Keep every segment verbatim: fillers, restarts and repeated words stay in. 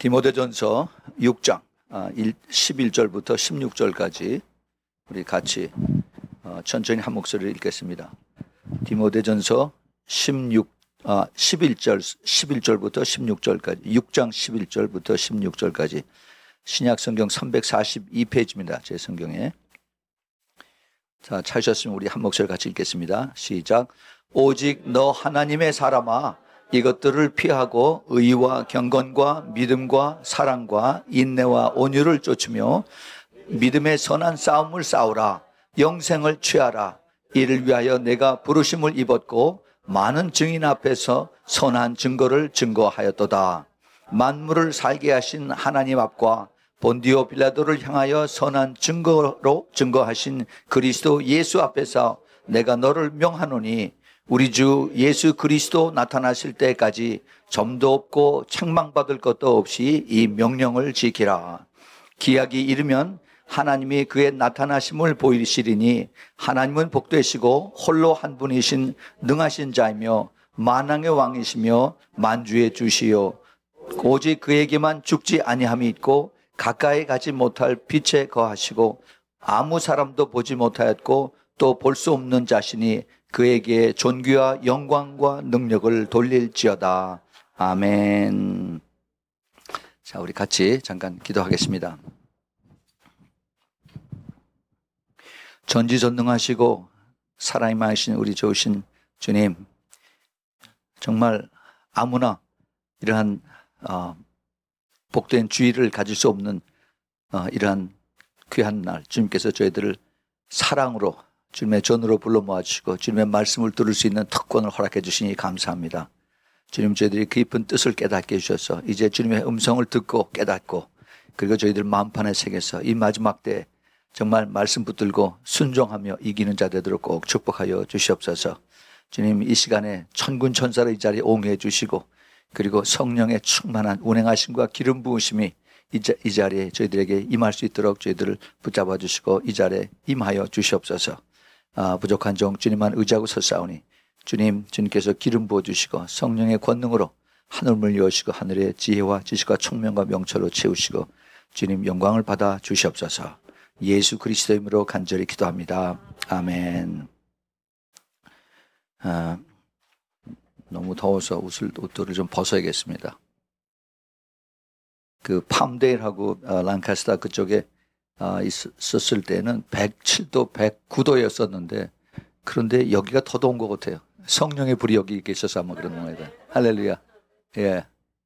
디모데전서 육 장 십일 절부터 십육 절까지 우리 같이 천천히 한 목소리를 읽겠습니다. 디모데전서 십육, 아, 십일 절, 십일 절부터 십육 절까지, 육 장 십일 절부터 십육 절까지 신약성경 삼백사십이 페이지입니다. 제 성경에. 자, 찾으셨으면 우리 한 목소리 같이 읽겠습니다. 시작. 오직 너 하나님의 사람아, 이것들을 피하고 의와 경건과 믿음과 사랑과 인내와 온유를 쫓으며 믿음의 선한 싸움을 싸우라. 영생을 취하라. 이를 위하여 내가 부르심을 입었고 많은 증인 앞에서 선한 증거를 증거하였도다. 만물을 살게 하신 하나님 앞과 본디오 빌라도를 향하여 선한 증거로 증거하신 그리스도 예수 앞에서 내가 너를 명하노니 우리 주 예수 그리스도 나타나실 때까지 점도 없고 책망받을 것도 없이 이 명령을 지키라. 기약이 이르면 하나님이 그의 나타나심을 보이시리니 하나님은 복되시고 홀로 한 분이신 능하신 자이며 만왕의 왕이시며 만주의 주시요 오직 그에게만 죽지 아니함이 있고 가까이 가지 못할 빛에 거하시고 아무 사람도 보지 못하였고 또 볼 수 없는 자신이 그에게 존귀와 영광과 능력을 돌릴지어다. 아멘. 자, 우리 같이 잠깐 기도하겠습니다. 전지전능하시고 사랑이 많으신 우리 좋으신 주님, 정말 아무나 이러한 어, 복된 주의를 가질 수 없는 어, 이러한 귀한 날 주님께서 저희들을 사랑으로 주님의 전으로 불러 모아주시고 주님의 말씀을 들을 수 있는 특권을 허락해 주시니 감사합니다. 주님, 저희들이 깊은 뜻을 깨닫게 해주셔서 이제 주님의 음성을 듣고 깨닫고 그리고 저희들 마음판에 새겨서 이 마지막 때 정말 말씀 붙들고 순종하며 이기는 자 되도록 꼭 축복하여 주시옵소서. 주님, 이 시간에 천군 천사를 이 자리에 옹해 주시고 그리고 성령의 충만한 운행하심과 기름 부으심이 이, 자, 이 자리에 저희들에게 임할 수 있도록 저희들을 붙잡아 주시고 이 자리에 임하여 주시옵소서. 아, 부족한 종 주님만 의지하고 서사오니 주님, 주님께서 기름 부어주시고 성령의 권능으로 하늘을 여시고 하늘의 지혜와 지식과 총명과 명철로 채우시고 주님 영광을 받아 주시옵소서. 예수 그리스도의 이름으로 간절히 기도합니다. 아멘. 아, 너무 더워서 옷을, 옷들을 좀 벗어야겠습니다. 그 팜데일하고 어, 랑카스타 그쪽에 어, 있었을 때는 백칠 도, 백구 도였었는데 그런데 여기가 더 더운 것 같아요. 성령의 불이 여기 계셔서 아마 그런 겁니다. 할렐루야. 예.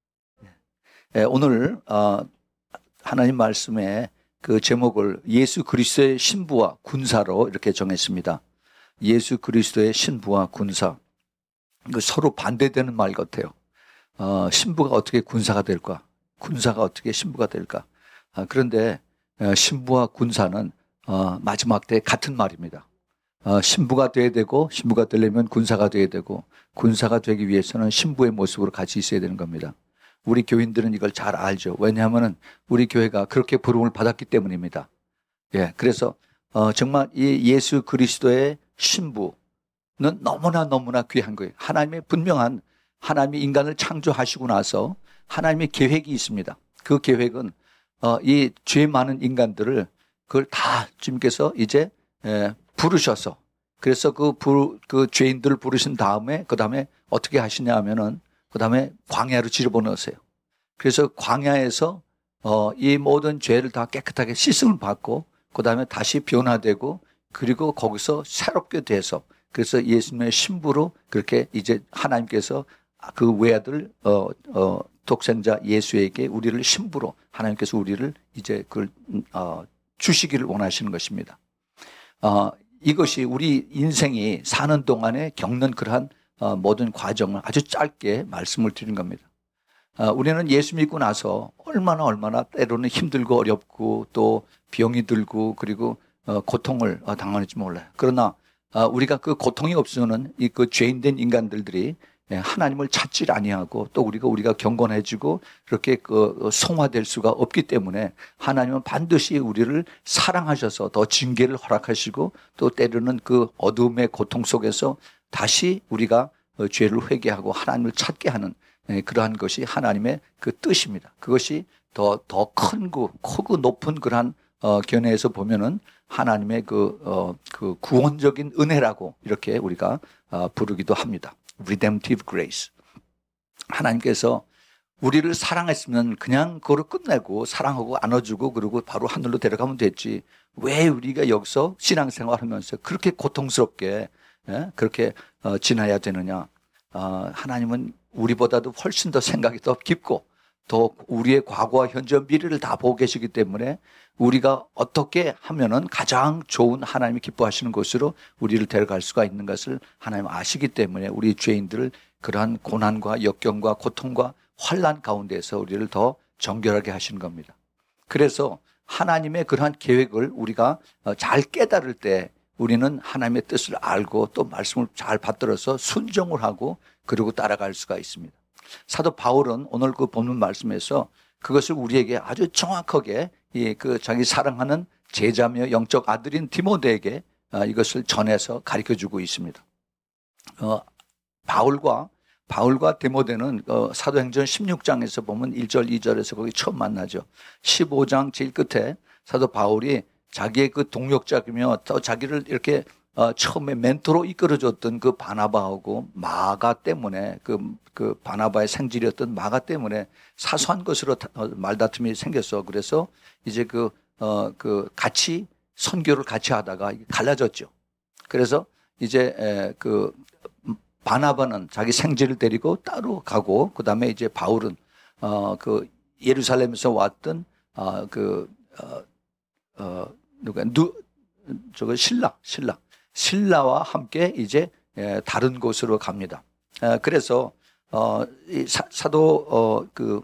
예, 오늘 어, 하나님 말씀에 그 제목을 예수 그리스도의 신부와 군사로 이렇게 정했습니다. 예수 그리스도의 신부와 군사. 그 서로 반대되는 말 같아요. 어, 신부가 어떻게 군사가 될까? 군사가 어떻게 신부가 될까? 아, 그런데 신부와 군사는 어, 마지막 때 같은 말입니다. 어, 신부가 돼야 되고 신부가 되려면 군사가 돼야 되고 군사가 되기 위해서는 신부의 모습으로 같이 있어야 되는 겁니다. 우리 교인들은 이걸 잘 알죠. 왜냐하면 우리 교회가 그렇게 부름을 받았기 때문입니다. 예, 그래서 어, 정말 이 예수 그리스도의 신부는 너무나 너무나 귀한 거예요. 하나님의 분명한 하나님이 인간을 창조하시고 나서 하나님의 계획이 있습니다. 그 계획은 어, 이 죄 많은 인간들을 그걸 다 주님께서 이제 에, 부르셔서 그래서 그, 부, 그 죄인들을 부르신 다음에 그 다음에 어떻게 하시냐 하면은 그 다음에 광야로 집어넣으세요. 그래서 광야에서 어, 이 모든 죄를 다 깨끗하게 씻음을 받고 그 다음에 다시 변화되고 그리고 거기서 새롭게 돼서 그래서 예수님의 신부로 그렇게 이제 하나님께서 그 외아들 어, 어, 독생자 예수에게 우리를 신부로 하나님께서 우리를 이제 그걸 어, 주시기를 원하시는 것입니다. 어, 이것이 우리 인생이 사는 동안에 겪는 그러한 어, 모든 과정을 아주 짧게 말씀을 드린 겁니다. 어, 우리는 예수 믿고 나서 얼마나 얼마나 때로는 힘들고 어렵고 또 병이 들고 그리고 어, 고통을 어, 당하는지 몰라요. 그러나 어, 우리가 그 고통이 없으면 이 그 죄인된 인간들이 하나님을 찾지 아니하고 또 우리가 우리가 경건해지고 그렇게 그 성화될 수가 없기 때문에 하나님은 반드시 우리를 사랑하셔서 더 징계를 허락하시고 또 때로는 그 어둠의 고통 속에서 다시 우리가 죄를 회개하고 하나님을 찾게 하는 예, 그러한 것이 하나님의 그 뜻입니다. 그것이 더 더 큰 그 크고 높은 그러한 어, 견해에서 보면은 하나님의 그, 어, 그 구원적인 은혜라고 이렇게 우리가 어, 부르기도 합니다. Redemptive grace. 하나님께서 우리를 사랑했으면 그냥 그거를 끝내고 사랑하고 안아주고 그러고 바로 하늘로 데려가면 됐지. 왜 우리가 여기서 신앙생활 하면서 그렇게 고통스럽게 예? 그렇게 어, 지나야 되느냐. 어, 하나님은 우리보다도 훨씬 더 생각이 더 깊고 더 우리의 과거와 현재 미래를 다 보고 계시기 때문에 우리가 어떻게 하면은 가장 좋은 하나님이 기뻐하시는 곳으로 우리를 데려갈 수가 있는 것을 하나님 아시기 때문에 우리 죄인들을 그러한 고난과 역경과 고통과 환난 가운데서 우리를 더 정결하게 하시는 겁니다. 그래서 하나님의 그러한 계획을 우리가 잘 깨달을 때 우리는 하나님의 뜻을 알고 또 말씀을 잘 받들어서 순종을 하고 그리고 따라갈 수가 있습니다. 사도 바울은 오늘 그 본문 말씀에서 그것을 우리에게 아주 정확하게 그 자기 사랑하는 제자며 영적 아들인 디모데에게 이것을 전해서 가르쳐주고 있습니다. 어, 바울과 바울과 디모데는 어, 사도행전 십육 장에서 보면 일 절 이 절에서 거기 처음 만나죠. 십오 장 제일 끝에 사도 바울이 자기의 그 동역자이며 또 자기를 이렇게 어, 처음에 멘토로 이끌어줬던 그 바나바하고 마가 때문에 그, 그 바나바의 생질이었던 마가 때문에 사소한 것으로 말다툼이 생겼어. 그래서 이제 그, 어, 그 같이 선교를 같이 하다가 갈라졌죠. 그래서 이제 에, 그 바나바는 자기 생질을 데리고 따로 가고 그 다음에 이제 바울은 어, 그 예루살렘에서 왔던 어, 그 어, 어, 누가 누 저거 신라 신라 신라와 함께 이제 다른 곳으로 갑니다. 그래서 이 사도 그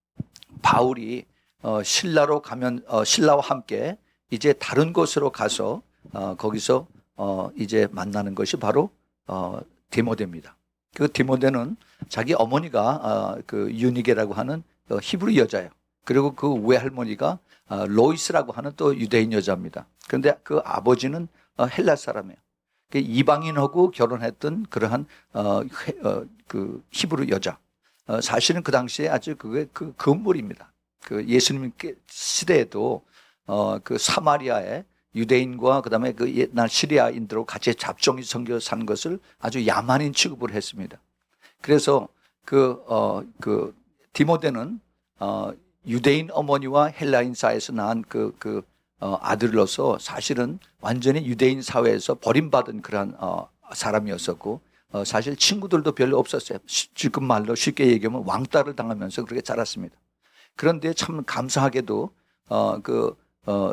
바울이 신라로 가면 신라와 함께 이제 다른 곳으로 가서 거기서 이제 만나는 것이 바로 디모데입니다. 그 디모데는 자기 어머니가 그 유니게라고 하는 히브리 여자예요. 그리고 그 외할머니가 로이스라고 하는 또 유대인 여자입니다. 그런데 그 아버지는 헬라 사람이에요. 이방인하고 결혼했던 그러한 어, 어, 그 히브리 여자. 어, 사실은 그 당시에 아주 그게 그 건물입니다. 그 예수님 시대에도 어, 그 사마리아에 유대인과 그다음에 그 옛날 시리아인들하고 같이 잡종이 섬겨 산 것을 아주 야만인 취급을 했습니다. 그래서 그, 어, 그 디모데는 어, 유대인 어머니와 헬라인 사이에서 낳은 그, 그 어, 아들로서 사실은 완전히 유대인 사회에서 버림받은 그런 어, 사람이었었고 어, 사실 친구들도 별로 없었어요. 지금 말로 쉽게 얘기하면 왕따를 당하면서 그렇게 자랐습니다. 그런데 참 감사하게도 어, 그 어,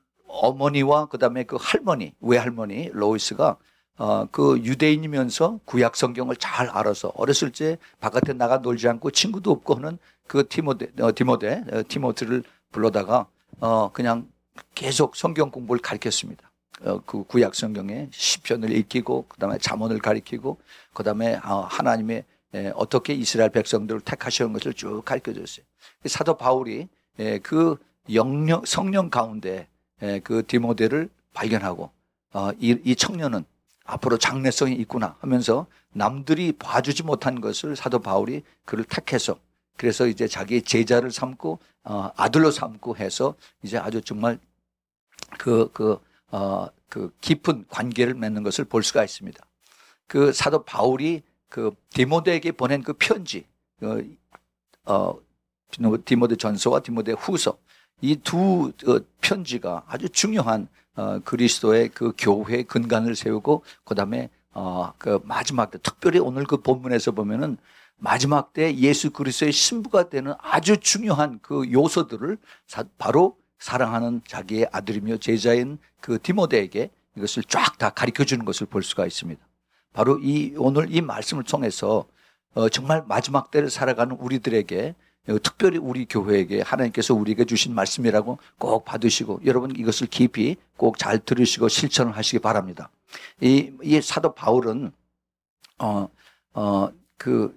어머니와 그다음에 그 할머니 외할머니 로이스가 어, 그 유대인이면서 구약 성경을 잘 알아서 어렸을 때 바깥에 나가 놀지 않고 친구도 없고 하는 그 디모데 어, 디모데 어, 디모트를 불러다가 어, 그냥 계속 성경 공부를 가르쳤습니다. 어, 그 구약 성경의 시편을 읽히고 그다음에 잠언을 가르치고 그다음에 어, 하나님의 에, 어떻게 이스라엘 백성들을 택하시는 것을 쭉 가르쳐줬어요. 사도 바울이 에, 그 영령, 성령 가운데 에, 그 디모데를 발견하고 어, 이, 이 청년은 앞으로 장래성이 있구나 하면서 남들이 봐주지 못한 것을 사도 바울이 그를 택해서 그래서 이제 자기 제자를 삼고 어, 아들로 삼고 해서 이제 아주 정말 그, 그, 어, 그 깊은 관계를 맺는 것을 볼 수가 있습니다. 그 사도 바울이 그 디모데에게 보낸 그 편지, 어, 어 디모데 전서와 디모데 후서 이 두 어, 편지가 아주 중요한 어, 그리스도의 그 교회의 근간을 세우고 그다음에 어, 그 마지막 때 특별히 오늘 그 본문에서 보면은 마지막 때 예수 그리스도의 신부가 되는 아주 중요한 그 요소들을 사, 바로 사랑하는 자기의 아들이며 제자인 그 디모데에게 이것을 쫙 다 가르쳐 주는 것을 볼 수가 있습니다. 바로 이 오늘 이 말씀을 통해서 어, 정말 마지막 때를 살아가는 우리들에게 특별히 우리 교회에게 하나님께서 우리에게 주신 말씀이라고 꼭 받으시고 여러분 이것을 깊이 꼭 잘 들으시고 실천을 하시기 바랍니다. 이, 이 사도 바울은 어, 어, 그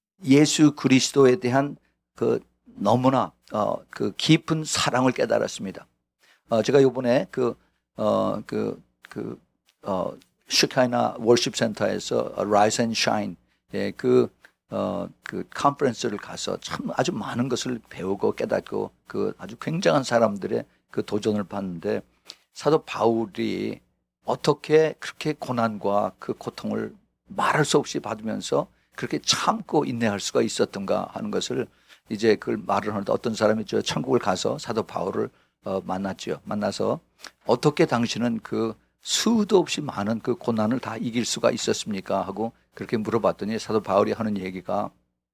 예수 그리스도에 대한 그 너무나 어, 그 깊은 사랑을 깨달았습니다. 어, 제가 이번에 그, 어, 그, 그, 어, 슈카이나 월십 센터에서 Rise and Shine, 예, 그, 어, 그 컨퍼런스를 가서 참 아주 많은 것을 배우고 깨닫고 그 아주 굉장한 사람들의 그 도전을 봤는데 사도 바울이 어떻게 그렇게 고난과 그 고통을 말할 수 없이 받으면서 그렇게 참고 인내할 수가 있었던가 하는 것을 이제 그걸 말을 하는데 어떤 사람이 저 천국을 가서 사도 바울을 어, 만났죠. 만나서 어떻게 당신은 그 수도 없이 많은 그 고난을 다 이길 수가 있었습니까? 하고 그렇게 물어봤더니 사도 바울이 하는 얘기가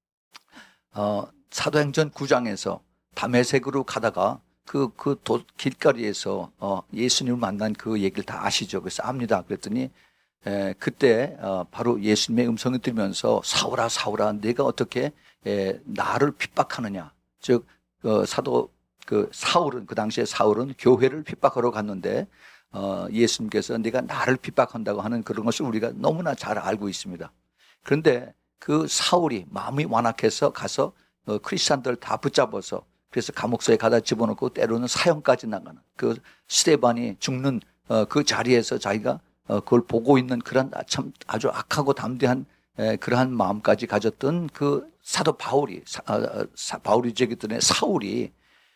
어, 사도행전 구 장에서 다메섹으로 가다가 그, 그 도, 길거리에서 어, 예수님을 만난 그 얘기를 다 아시죠? 그래서 압니다. 그랬더니 에, 그때 어, 바로 예수님의 음성을 들으면서 사울아 사울아 내가 어떻게 에, 나를 핍박하느냐. 즉 어, 사도 그 사울은 그 당시에 사울은 교회를 핍박하러 갔는데 어, 예수님께서 네가 나를 핍박한다고 하는 그런 것을 우리가 너무나 잘 알고 있습니다. 그런데 그 사울이 마음이 완악해서 가서 어, 크리스찬들 다 붙잡아서 그래서 감옥소에 가다 집어넣고 때로는 사형까지 나가는 그 스데반이 죽는 어, 그 자리에서 자기가 어, 그걸 보고 있는 그런 참 아주 악하고 담대한 에, 그러한 마음까지 가졌던 그 사도 바울이 사, 어, 사, 바울이 제기했던 사울이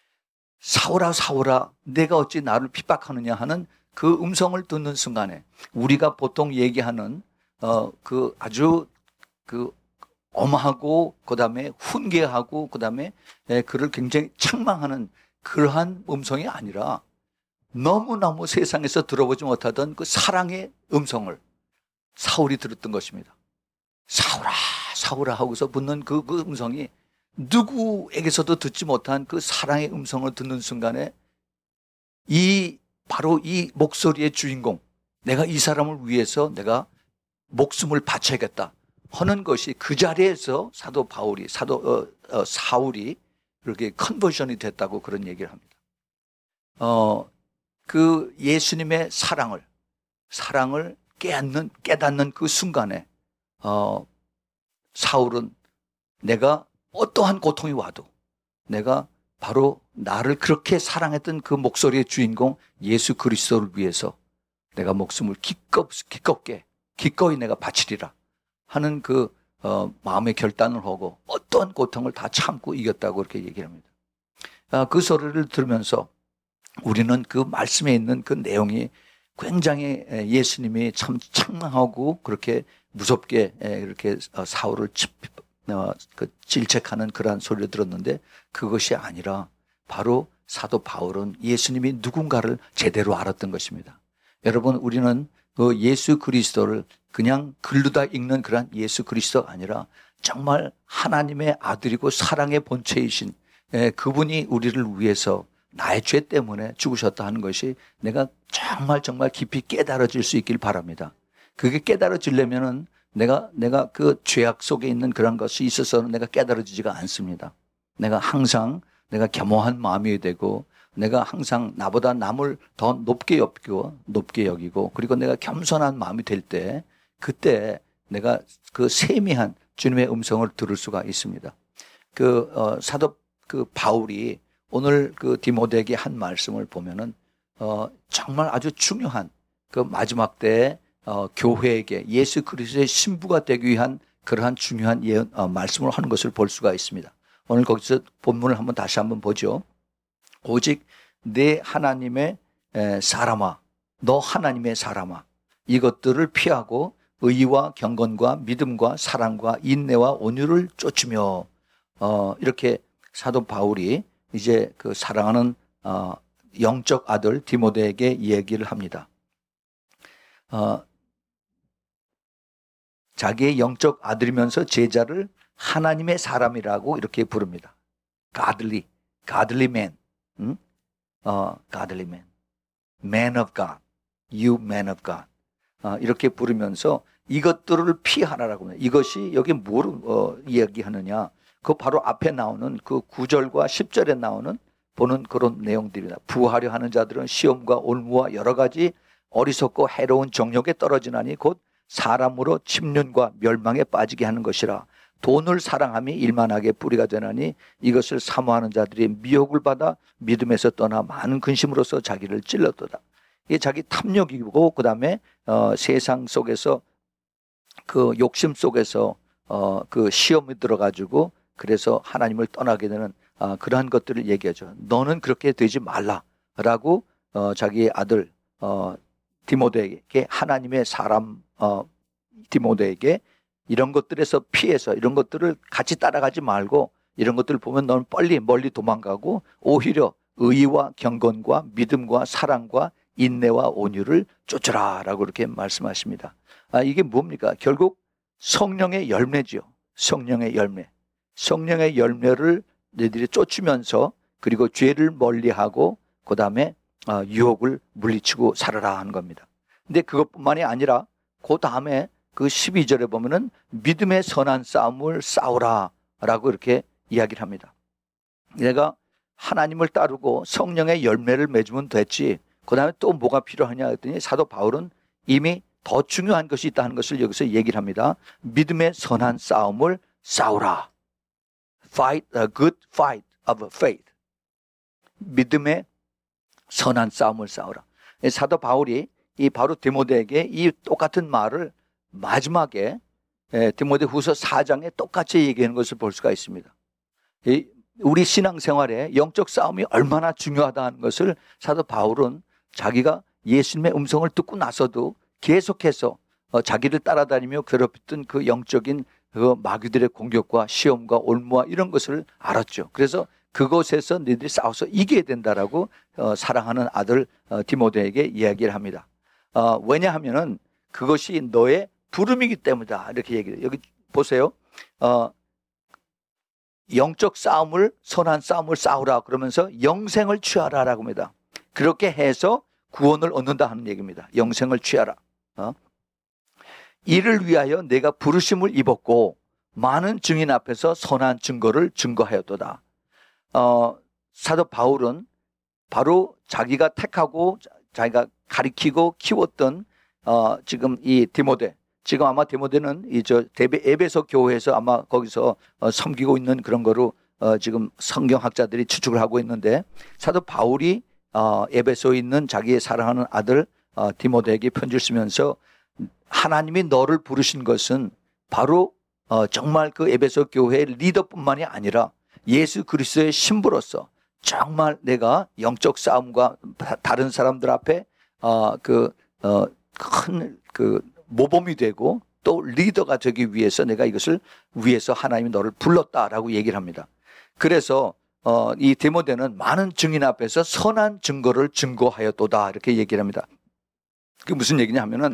사울아 사울아 내가 어찌 나를 핍박하느냐 하는 그 음성을 듣는 순간에 우리가 보통 얘기하는 어, 그 아주 그 엄하고 그다음에 훈계하고 그다음에 그를 굉장히 책망하는 그러한 음성이 아니라 너무너무 세상에서 들어보지 못하던 그 사랑의 음성을 사울이 들었던 것입니다. 사울아 사울아 하고서 붙는 그, 그 음성이 누구에게서도 듣지 못한 그 사랑의 음성을 듣는 순간에 이 바로 이 목소리의 주인공 내가 이 사람을 위해서 내가 목숨을 바쳐야겠다 하는 것이 그 자리에서 사도 바울이 사도 어, 어, 사울이 그렇게 컨버전이 됐다고 그런 얘기를 합니다. 어, 그 예수님의 사랑을 사랑을 깨닫는 깨닫는 그 순간에 어, 사울은 내가 어떠한 고통이 와도 내가 바로 나를 그렇게 사랑했던 그 목소리의 주인공 예수 그리스도를 위해서 내가 목숨을 기꺼, 기껍게 기꺼이 내가 바치리라 하는 그 어, 마음의 결단을 하고 어떠한 고통을 다 참고 이겼다고 그렇게 얘기를 합니다. 아, 그 소리를 들으면서 우리는 그 말씀에 있는 그 내용이 굉장히 예수님이 참 창망하고 그렇게 무섭게 이렇게 사울을 어, 그 질책하는 그러한 소리를 들었는데 그것이 아니라 바로 사도 바울은 예수님이 누군가를 제대로 알았던 것입니다. 여러분 우리는 그 예수 그리스도를 그냥 글로다 읽는 그런 예수 그리스도가 아니라 정말 하나님의 아들이고 사랑의 본체이신 그분이 우리를 위해서 나의 죄 때문에 죽으셨다 하는 것이 내가 정말 정말 깊이 깨달아질 수 있길 바랍니다. 그게 깨달아지려면은 내가 내가 그 죄악 속에 있는 그런 것이 있어서는 내가 깨달아지지가 않습니다. 내가 항상 내가 겸허한 마음이 되고 내가 항상 나보다 남을 더 높게 여기고 높게 여기고 그리고 내가 겸손한 마음이 될 때 그때 내가 그 세미한 주님의 음성을 들을 수가 있습니다. 그 어, 사도 그 바울이 오늘 그 디모데에게 한 말씀을 보면은 어, 정말 아주 중요한 그 마지막 때에 어, 교회에게 예수 그리스도의 신부가 되기 위한 그러한 중요한 예언, 어, 말씀을 하는 것을 볼 수가 있습니다. 오늘 거기서 본문을 한번 다시 한번 보죠. 오직 내 하나님의 에, 사람아, 너 하나님의 사람아, 이것들을 피하고 의와 경건과 믿음과 사랑과 인내와 온유를 쫓으며 어, 이렇게 사도 바울이 이제 그 사랑하는 어, 영적 아들 디모데에게 얘기를 합니다. 어, 자기의 영적 아들이면서 제자를 하나님의 사람이라고 이렇게 부릅니다. Godly, godly man, 응? 어, godly man, man of God, you man of God. 어, 이렇게 부르면서 이것들을 피하라라고 합니다. 이것이 여기 뭘 어, 이야기하느냐? 그 바로 앞에 나오는 그 구 절과 십 절에 나오는 보는 그런 내용들입니다. 부하려 하는 자들은 시험과 올무와 여러 가지 어리석고 해로운 정욕에 떨어지나니 곧 사람으로 침륜과 멸망에 빠지게 하는 것이라. 돈을 사랑함이 일만하게 뿌리가 되나니 이것을 사모하는 자들이 미혹을 받아 믿음에서 떠나 많은 근심으로써 자기를 찔렀도다. 이게 자기 탐욕이고 그 다음에 어, 세상 속에서 그 욕심 속에서 어, 그 시험에 들어가지고 그래서 하나님을 떠나게 되는 어, 그러한 것들을 얘기하죠. 너는 그렇게 되지 말라라고 어, 자기 아들 어, 디모데에게 하나님의 사람 어, 디모데에게 이런 것들에서 피해서 이런 것들을 같이 따라가지 말고 이런 것들을 보면 너는 빨리 멀리 도망가고 오히려 의와 경건과 믿음과 사랑과 인내와 온유를 쫓으라라고 이렇게 말씀하십니다. 아, 이게 뭡니까? 결국 성령의 열매지요. 성령의 열매. 성령의 열매를 너희들이 쫓으면서 그리고 죄를 멀리하고 그 다음에 유혹을 물리치고 살아라 하는 겁니다. 근데 그것뿐만이 아니라 그 다음에 그 십이 절에 보면은 믿음의 선한 싸움을 싸우라 라고 이렇게 이야기를 합니다. 내가 하나님을 따르고 성령의 열매를 맺으면 됐지 그 다음에 또 뭐가 필요하냐 했더니 사도 바울은 이미 더 중요한 것이 있다는 것을 여기서 얘기를 합니다. 믿음의 선한 싸움을 싸우라. Fight a good fight of faith. 믿음의 선한 싸움을 싸우라. 사도 바울이 이 바로 디모데에게 이 똑같은 말을 마지막에 디모데 후서 사 장에 똑같이 얘기하는 것을 볼 수가 있습니다. 우리 신앙생활에 영적 싸움이 얼마나 중요하다는 것을 사도 바울은 자기가 예수님의 음성을 듣고 나서도 계속해서 자기를 따라다니며 괴롭혔던 그 영적인 그 마귀들의 공격과 시험과 올무와 이런 것을 알았죠. 그래서 그것에서 너희들이 싸워서 이겨야 된다라고 사랑하는 아들 디모데에게 이야기를 합니다. 왜냐하면은 그것이 너의 부름이기 때문이다 이렇게 얘기해요. 여기 보세요. 어, 영적 싸움을 선한 싸움을 싸우라 그러면서 영생을 취하라라고 합니다. 그렇게 해서 구원을 얻는다 하는 얘기입니다. 영생을 취하라. 어? 이를 위하여 내가 부르심을 입었고 많은 증인 앞에서 선한 증거를 증거하였도다. 어, 사도 바울은 바로 자기가 택하고 자기가 가리키고 키웠던 어, 지금 이 디모데, 지금 아마 디모데는 이 저 에베소 교회에서 아마 거기서 어, 섬기고 있는 그런 거로 어, 지금 성경학자들이 추측을 하고 있는데 사도 바울이 어, 에베소에 있는 자기의 사랑하는 아들 어, 디모데에게 편지를 쓰면서 하나님이 너를 부르신 것은 바로 어, 정말 그 에베소 교회의 리더뿐만이 아니라 예수 그리스도의 신부로서 정말 내가 영적 싸움과 다른 사람들 앞에 어, 그, 어, 큰 그 모범이 되고 또 리더가 되기 위해서 내가 이것을 위해서 하나님이 너를 불렀다라고 얘기를 합니다. 그래서 어, 이 디모데는 많은 증인 앞에서 선한 증거를 증거하였도다 이렇게 얘기를 합니다. 그게 무슨 얘기냐 하면은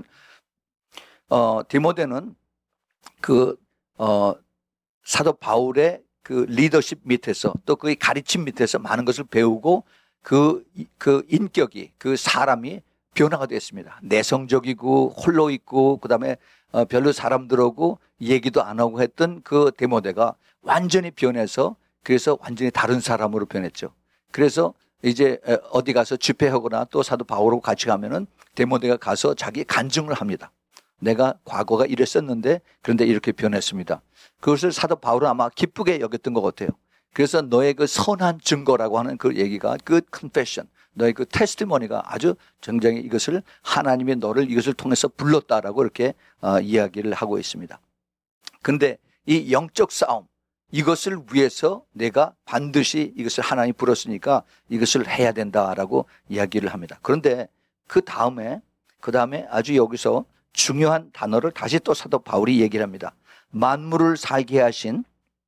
어, 디모데는 그 어, 사도 바울의 그 리더십 밑에서 또 그의 가르침 밑에서 많은 것을 배우고 그, 그 인격이 그 사람이 변화가 됐습니다. 내성적이고 홀로 있고 그다음에 어, 별로 사람들하고 얘기도 안 하고 했던 그 디모데가 완전히 변해서 그래서 완전히 다른 사람으로 변했죠. 그래서 이제 어디 가서 집회하거나 또 사도 바울하고 같이 가면은 디모데가 가서 자기 간증을 합니다. 내가 과거가 이랬었는데 그런데 이렇게 변했습니다. 그것을 사도 바울은 아마 기쁘게 여겼던 것 같아요. 그래서 너의 그 선한 증거라고 하는 그 얘기가 good confession, 너의 그 테스티머니가 아주 굉장히 이것을 하나님이 너를 이것을 통해서 불렀다라고 이렇게 어, 이야기를 하고 있습니다. 그런데 이 영적 싸움 이것을 위해서 내가 반드시 이것을 하나님이 불렀으니까 이것을 해야 된다라고 이야기를 합니다. 그런데 그 다음에 그 다음에 아주 여기서 중요한 단어를 다시 또 사도 바울이 얘기를 합니다. 만물을 살게 하신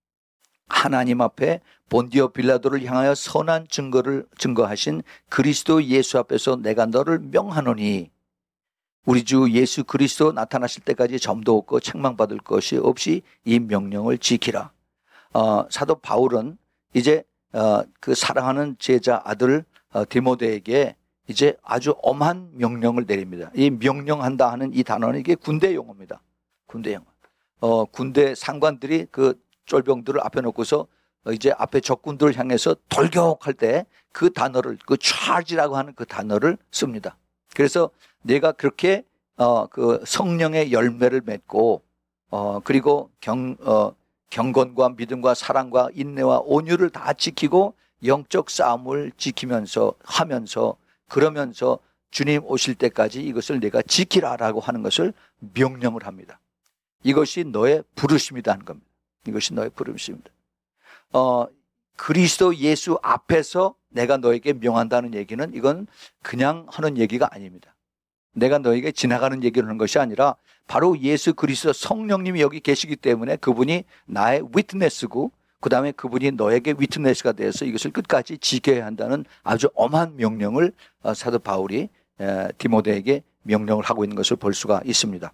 하나님 앞에 본디오 빌라도를 향하여 선한 증거를 증거하신 그리스도 예수 앞에서 내가 너를 명하노니 우리 주 예수 그리스도 나타나실 때까지 점도 없고 책망받을 것이 없이 이 명령을 지키라. 어, 사도 바울은 이제 어, 그 사랑하는 제자 아들 어, 디모데에게 이제 아주 엄한 명령을 내립니다. 이 명령한다 하는 이 단어는 이게 군대 용어입니다. 군대 용어. 어, 군대 상관들이 그 쫄병들을 앞에 놓고서 이제 앞에 적군들을 향해서 돌격할 때 그 단어를 그 charge라고 하는 그 단어를 씁니다. 그래서 내가 그렇게 어, 그 성령의 열매를 맺고 어, 그리고 경, 어, 경건과 믿음과 사랑과 인내와 온유를 다 지키고 영적 싸움을 지키면서 하면서 그러면서 주님 오실 때까지 이것을 내가 지키라라고 하는 것을 명령을 합니다. 이것이 너의 부르심이다 하는 겁니다. 이것이 너의 부르심입니다. 어, 그리스도 예수 앞에서 내가 너에게 명한다는 얘기는 이건 그냥 하는 얘기가 아닙니다. 내가 너에게 지나가는 얘기를 하는 것이 아니라 바로 예수 그리스도 성령님이 여기 계시기 때문에 그분이 나의 위트네스고 그 다음에 그분이 너에게 위트네스가 되어서 이것을 끝까지 지켜야 한다는 아주 엄한 명령을 사도 바울이 디모데에게 명령을 하고 있는 것을 볼 수가 있습니다.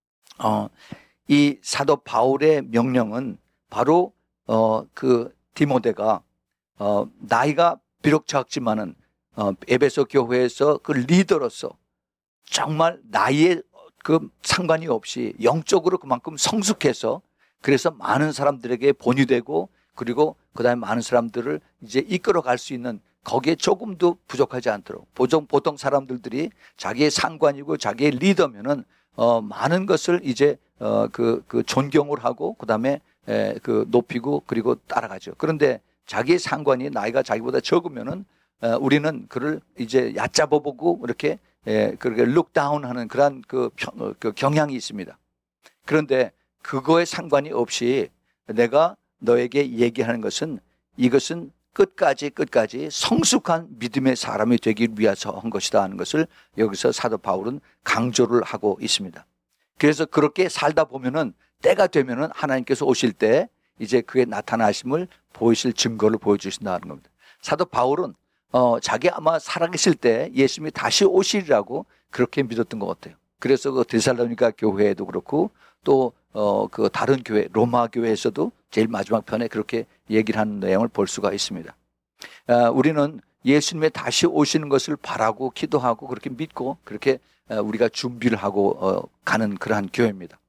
어, 이 사도 바울의 명령은 바로 어, 그 디모데가 어, 나이가 비록 작지만은 어, 에베소 교회에서 그 리더로서 정말 나이에 그 상관이 없이 영적으로 그만큼 성숙해서 그래서 많은 사람들에게 본이 되고 그리고 그 다음에 많은 사람들을 이제 이끌어 갈 수 있는 거기에 조금도 부족하지 않도록 보통, 보통 사람들이 자기의 상관이고 자기의 리더면은 어, 많은 것을 이제 어, 그, 그 존경을 하고 그 다음에 그 높이고 그리고 따라가죠. 그런데 자기의 상관이 나이가 자기보다 적으면은 어, 우리는 그를 이제 얕잡아 보고 이렇게 예, 그렇게 룩다운하는 그런 그, 편, 그 경향이 있습니다. 그런데 그거에 상관이 없이 내가 너에게 얘기하는 것은 이것은 끝까지 끝까지 성숙한 믿음의 사람이 되기 위해서 한 것이다 하는 것을 여기서 사도 바울은 강조를 하고 있습니다. 그래서 그렇게 살다 보면은 때가 되면은 하나님께서 오실 때 이제 그의 나타나심을 보이실 증거를 보여주신다는 겁니다. 사도 바울은 어, 자기 아마 살아계실 때 예수님이 다시 오시리라고 그렇게 믿었던 것 같아요. 그래서 그 데살로니가 교회에도 그렇고 또 어, 그 다른 교회 로마 교회에서도 제일 마지막 편에 그렇게 얘기를 하는 내용을 볼 수가 있습니다. 아, 우리는 예수님의 다시 오시는 것을 바라고 기도하고 그렇게 믿고 그렇게 우리가 준비를 하고 어, 가는 그러한 교회입니다.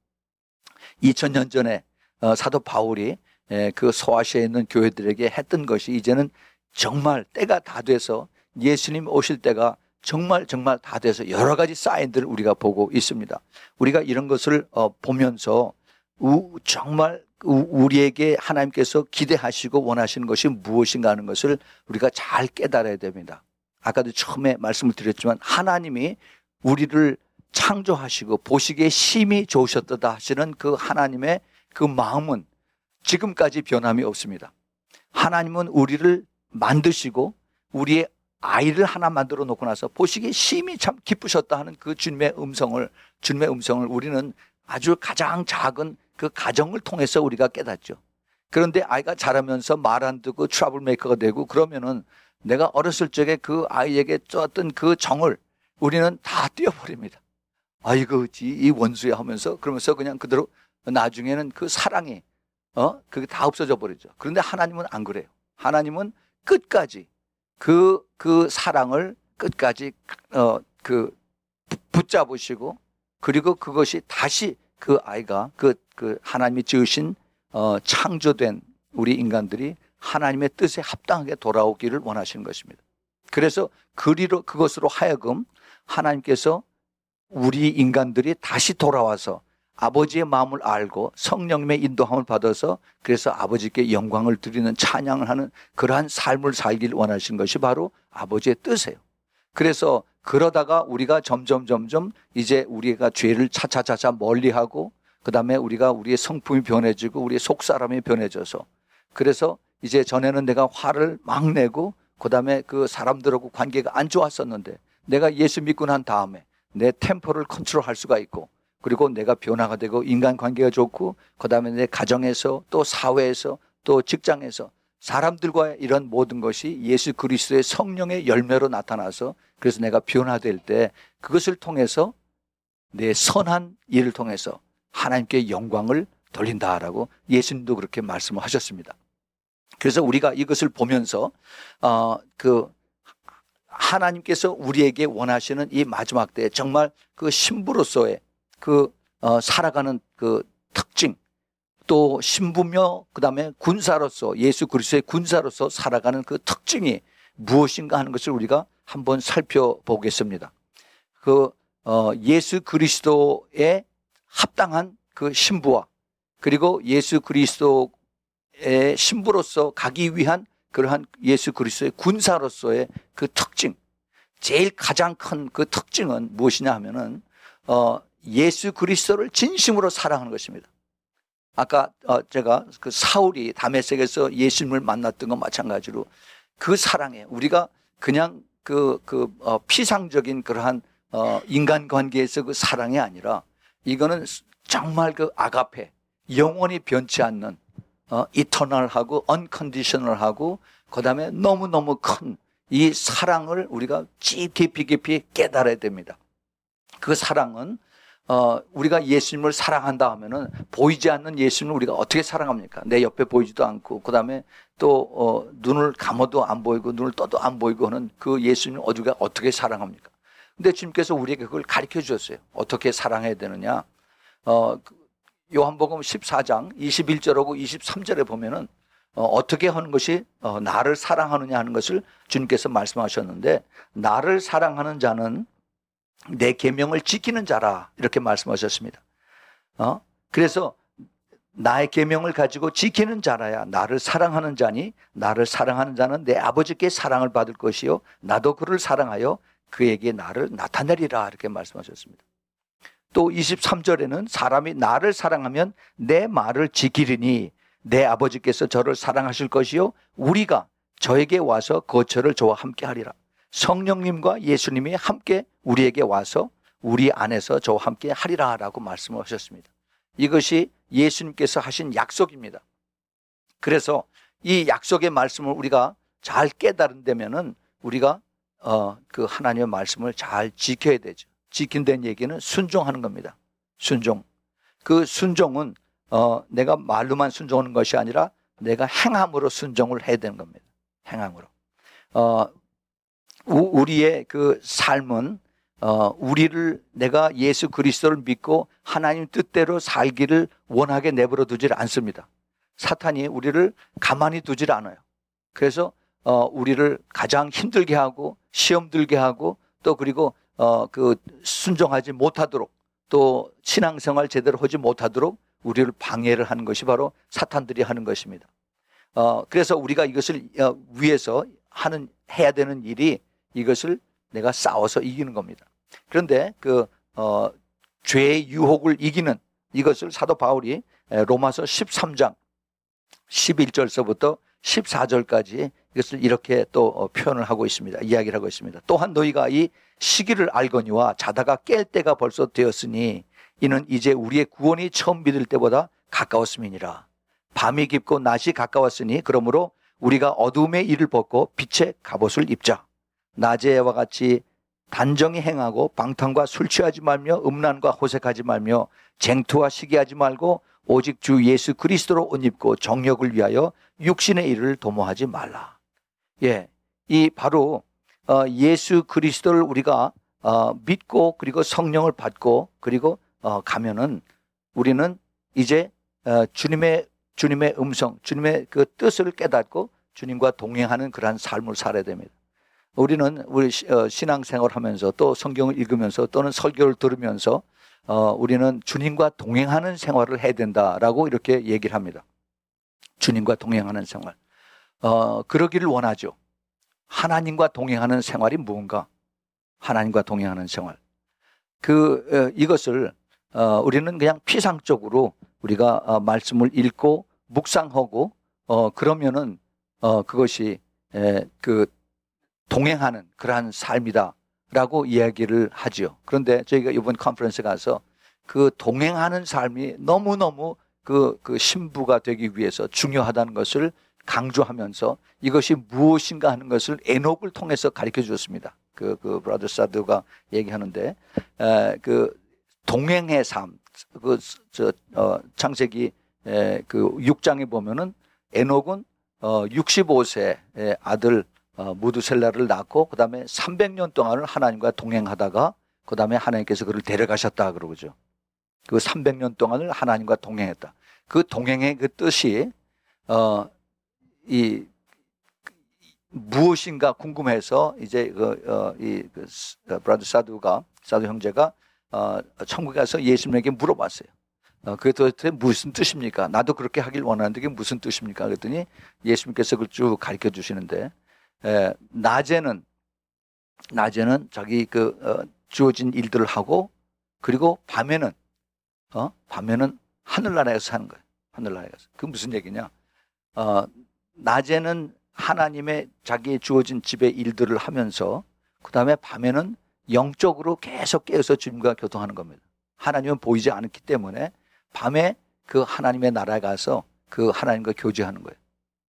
이천 년 전에 어, 사도 바울이 에, 그 소아시아에 있는 교회들에게 했던 것이 이제는 정말 때가 다 돼서 예수님 오실 때가 정말 정말 다 돼서 여러 가지 사인들을 우리가 보고 있습니다. 우리가 이런 것을 어, 보면서 우, 정말 우리에게 하나님께서 기대하시고 원하시는 것이 무엇인가 하는 것을 우리가 잘 깨달아야 됩니다. 아까도 처음에 말씀을 드렸지만 하나님이 우리를 창조하시고 보시기에 심히 좋으셨다 하시는 그 하나님의 그 마음은 지금까지 변함이 없습니다. 하나님은 우리를 만드시고 우리의 아이를 하나 만들어 놓고 나서 보시기에 심히 참 기쁘셨다 하는 그 주님의 음성을 주님의 음성을 우리는 아주 가장 작은 그 가정을 통해서 우리가 깨닫죠. 그런데 아이가 자라면서 말 안 듣고 트러블 메이커가 되고 그러면은 내가 어렸을 적에 그 아이에게 줬던 그 정을 우리는 다 띄워버립니다. 아이고 이 원수야 하면서 그러면서 그냥 그대로 나중에는 그 사랑이 어 그게 다 없어져 버리죠. 그런데 하나님은 안 그래요. 하나님은 끝까지 그, 그 사랑을 끝까지 어, 그 붙잡으시고 그리고 그것이 다시 그 아이가 그, 그 하나님이 지으신 어, 창조된 우리 인간들이 하나님의 뜻에 합당하게 돌아오기를 원하시는 것입니다. 그래서 그리로 그것으로 하여금 하나님께서 우리 인간들이 다시 돌아와서 아버지의 마음을 알고 성령님의 인도함을 받아서 그래서 아버지께 영광을 드리는 찬양을 하는 그러한 삶을 살길 원하신 것이 바로 아버지의 뜻이에요. 그래서 그러다가 우리가 점점 점점 이제 우리가 죄를 차차차차 멀리하고 그 다음에 우리가 우리의 성품이 변해지고 우리의 속사람이 변해져서 그래서 이제 전에는 내가 화를 막 내고 그 다음에 그 사람들하고 관계가 안 좋았었는데 내가 예수 믿고 난 다음에 내 템포를 컨트롤할 수가 있고 그리고 내가 변화가 되고 인간관계가 좋고 그 다음에 내 가정에서 또 사회에서 또 직장에서 사람들과의 이런 모든 것이 예수 그리스도의 성령의 열매로 나타나서 그래서 내가 변화될 때 그것을 통해서 내 선한 일을 통해서 하나님께 영광을 돌린다라고 예수님도 그렇게 말씀을 하셨습니다. 그래서 우리가 이것을 보면서 어, 그 하나님께서 우리에게 원하시는 이 마지막 때에 정말 그 신부로서의 그 어, 살아가는 그 특징 또 신부며 그 다음에 군사로서 예수 그리스도의 군사로서 살아가는 그 특징이 무엇인가 하는 것을 우리가 한번 살펴보겠습니다. 그 어, 예수 그리스도의 합당한 그 신부와 그리고 예수 그리스도의 신부로서 가기 위한 그러한 예수 그리스도의 군사로서의 그 특징 제일 가장 큰 그 특징은 무엇이냐 하면은 어, 예수 그리스도를 진심으로 사랑하는 것입니다. 아까 어 제가 그 사울이 다메섹에서 예수님을 만났던 것 마찬가지로 그 사랑에 우리가 그냥 그, 그, 어, 피상적인 그러한 어, 인간관계에서 그 사랑이 아니라 이거는 정말 그 아가페, 영원히 변치 않는 어, 이터널하고 언컨디셔널하고 그 다음에 너무너무 큰 이 사랑을 우리가 깊이 깊이 깨달아야 됩니다. 그 사랑은 어, 우리가 예수님을 사랑한다 하면은 보이지 않는 예수님을 우리가 어떻게 사랑합니까? 내 옆에 보이지도 않고 그 다음에 또 어, 눈을 감아도 안 보이고 눈을 떠도 안 보이고 하는 그 예수님을 우리가 어떻게 사랑합니까? 근데 주님께서 우리에게 그걸 가르쳐 주셨어요. 어떻게 사랑해야 되느냐? 어, 요한복음 십사 장 이십일 절하고 이십삼 절에 보면은 어, 어떻게 하는 것이 어, 나를 사랑하느냐 하는 것을 주님께서 말씀하셨는데, 나를 사랑하는 자는 내 계명을 지키는 자라 이렇게 말씀하셨습니다. 어? 그래서 나의 계명을 가지고 지키는 자라야 나를 사랑하는 자니, 나를 사랑하는 자는 내 아버지께 사랑을 받을 것이요 나도 그를 사랑하여 그에게 나를 나타내리라 이렇게 말씀하셨습니다. 또 이십삼 절에는 사람이 나를 사랑하면 내 말을 지키리니 내 아버지께서 저를 사랑하실 것이요 우리가 저에게 와서 거처를 저와 함께 하리라. 성령님과 예수님이 함께 우리에게 와서 우리 안에서 저와 함께 하리라 라고 말씀을 하셨습니다. 이것이 예수님께서 하신 약속입니다. 그래서 이 약속의 말씀을 우리가 잘 깨달은다면은 우리가 어, 그 하나님의 말씀을 잘 지켜야 되죠. 지킨다는 얘기는 순종하는 겁니다. 순종. 그 순종은 어, 내가 말로만 순종하는 것이 아니라 내가 행함으로 순종을 해야 되는 겁니다. 행함으로. 어, 우리의 그 삶은 어, 우리를 내가 예수 그리스도를 믿고 하나님 뜻대로 살기를 원하게 내버려 두질 않습니다. 사탄이 우리를 가만히 두질 않아요. 그래서 어, 우리를 가장 힘들게 하고 시험 들게 하고 또 그리고 어, 그 순종하지 못하도록 또 신앙생활 제대로 하지 못하도록 우리를 방해를 하는 것이 바로 사탄들이 하는 것입니다. 어, 그래서 우리가 이것을 어, 위해서 하는 해야 되는 일이 이것을 내가 싸워서 이기는 겁니다. 그런데 그 어, 죄의 유혹을 이기는 이것을 사도 바울이 로마서 십삼 장 십일 절서부터 십사 절까지 이것을 이렇게 또 표현을 하고 있습니다. 이야기를 하고 있습니다. 또한 너희가 이 시기를 알거니와 자다가 깰 때가 벌써 되었으니 이는 이제 우리의 구원이 처음 믿을 때보다 가까웠음이니라. 밤이 깊고 낮이 가까웠으니 그러므로 우리가 어두움의 일을 벗고 빛의 갑옷을 입자. 낮에와 같이 단정히 행하고 방탕과 술 취하지 말며 음란과 호색하지 말며 쟁투와 시기하지 말고 오직 주 예수 그리스도로 옷 입고 정욕을 위하여 육신의 일을 도모하지 말라. 예, 이 바로 어, 예수 그리스도를 우리가 어, 믿고 그리고 성령을 받고 그리고 어, 가면은 우리는 이제 어, 주님의 주님의 음성, 주님의 그 뜻을 깨닫고 주님과 동행하는 그러한 삶을 살아야 됩니다. 우리는 우리 신앙생활을 하면서 또 성경을 읽으면서 또는 설교를 들으면서 어, 우리는 주님과 동행하는 생활을 해야 된다라고 이렇게 얘기를 합니다. 주님과 동행하는 생활. 어, 그러기를 원하죠. 하나님과 동행하는 생활이 무언가? 하나님과 동행하는 생활. 그, 어, 이것을 어, 우리는 그냥 피상적으로 우리가 어, 말씀을 읽고 묵상하고 어, 그러면은 어, 그것이 에, 그 동행하는 그러한 삶이다라고 이야기를 하죠. 그런데 저희가 이번 컨퍼런스에 가서 그 동행하는 삶이 너무너무 그, 그 신부가 되기 위해서 중요하다는 것을 강조하면서 이것이 무엇인가 하는 것을 에녹을 통해서 가르쳐 주었습니다. 그, 그 브라더 사드가 얘기하는데 에, 그 동행의 삶, 그 저 어, 창세기 에, 그 육 장에 보면은 에녹은 어, 육십오 세의 아들 어, 무두셀라를 낳고 그 다음에 삼백 년 동안을 하나님과 동행하다가 그 다음에 하나님께서 그를 데려가셨다 그러죠. 그 삼백 년 동안을 하나님과 동행했다. 그 동행의 그 뜻이 어, 이 무엇인가 궁금해서 이제 그, 어, 이 그, 브라더 사두가 사두 형제가 어, 천국에 가서 예수님에게 물어봤어요. 어, 그게 도대체 무슨 뜻입니까? 나도 그렇게 하길 원하는데 그게 무슨 뜻입니까? 그랬더니 예수님께서 그걸 쭉 가르쳐 주시는데 에, 낮에는 낮에는 자기 그 어, 주어진 일들을 하고 그리고 밤에는 어? 밤에는 하늘나라에서 사는 거예요. 하늘나라에서. 그 무슨 얘기냐? 어, 낮에는 하나님의 자기의 주어진 집의 일들을 하면서 그 다음에 밤에는 영적으로 계속 깨어서 주님과 교통하는 겁니다. 하나님은 보이지 않기 때문에 밤에 그 하나님의 나라에 가서 그 하나님과 교제하는 거예요.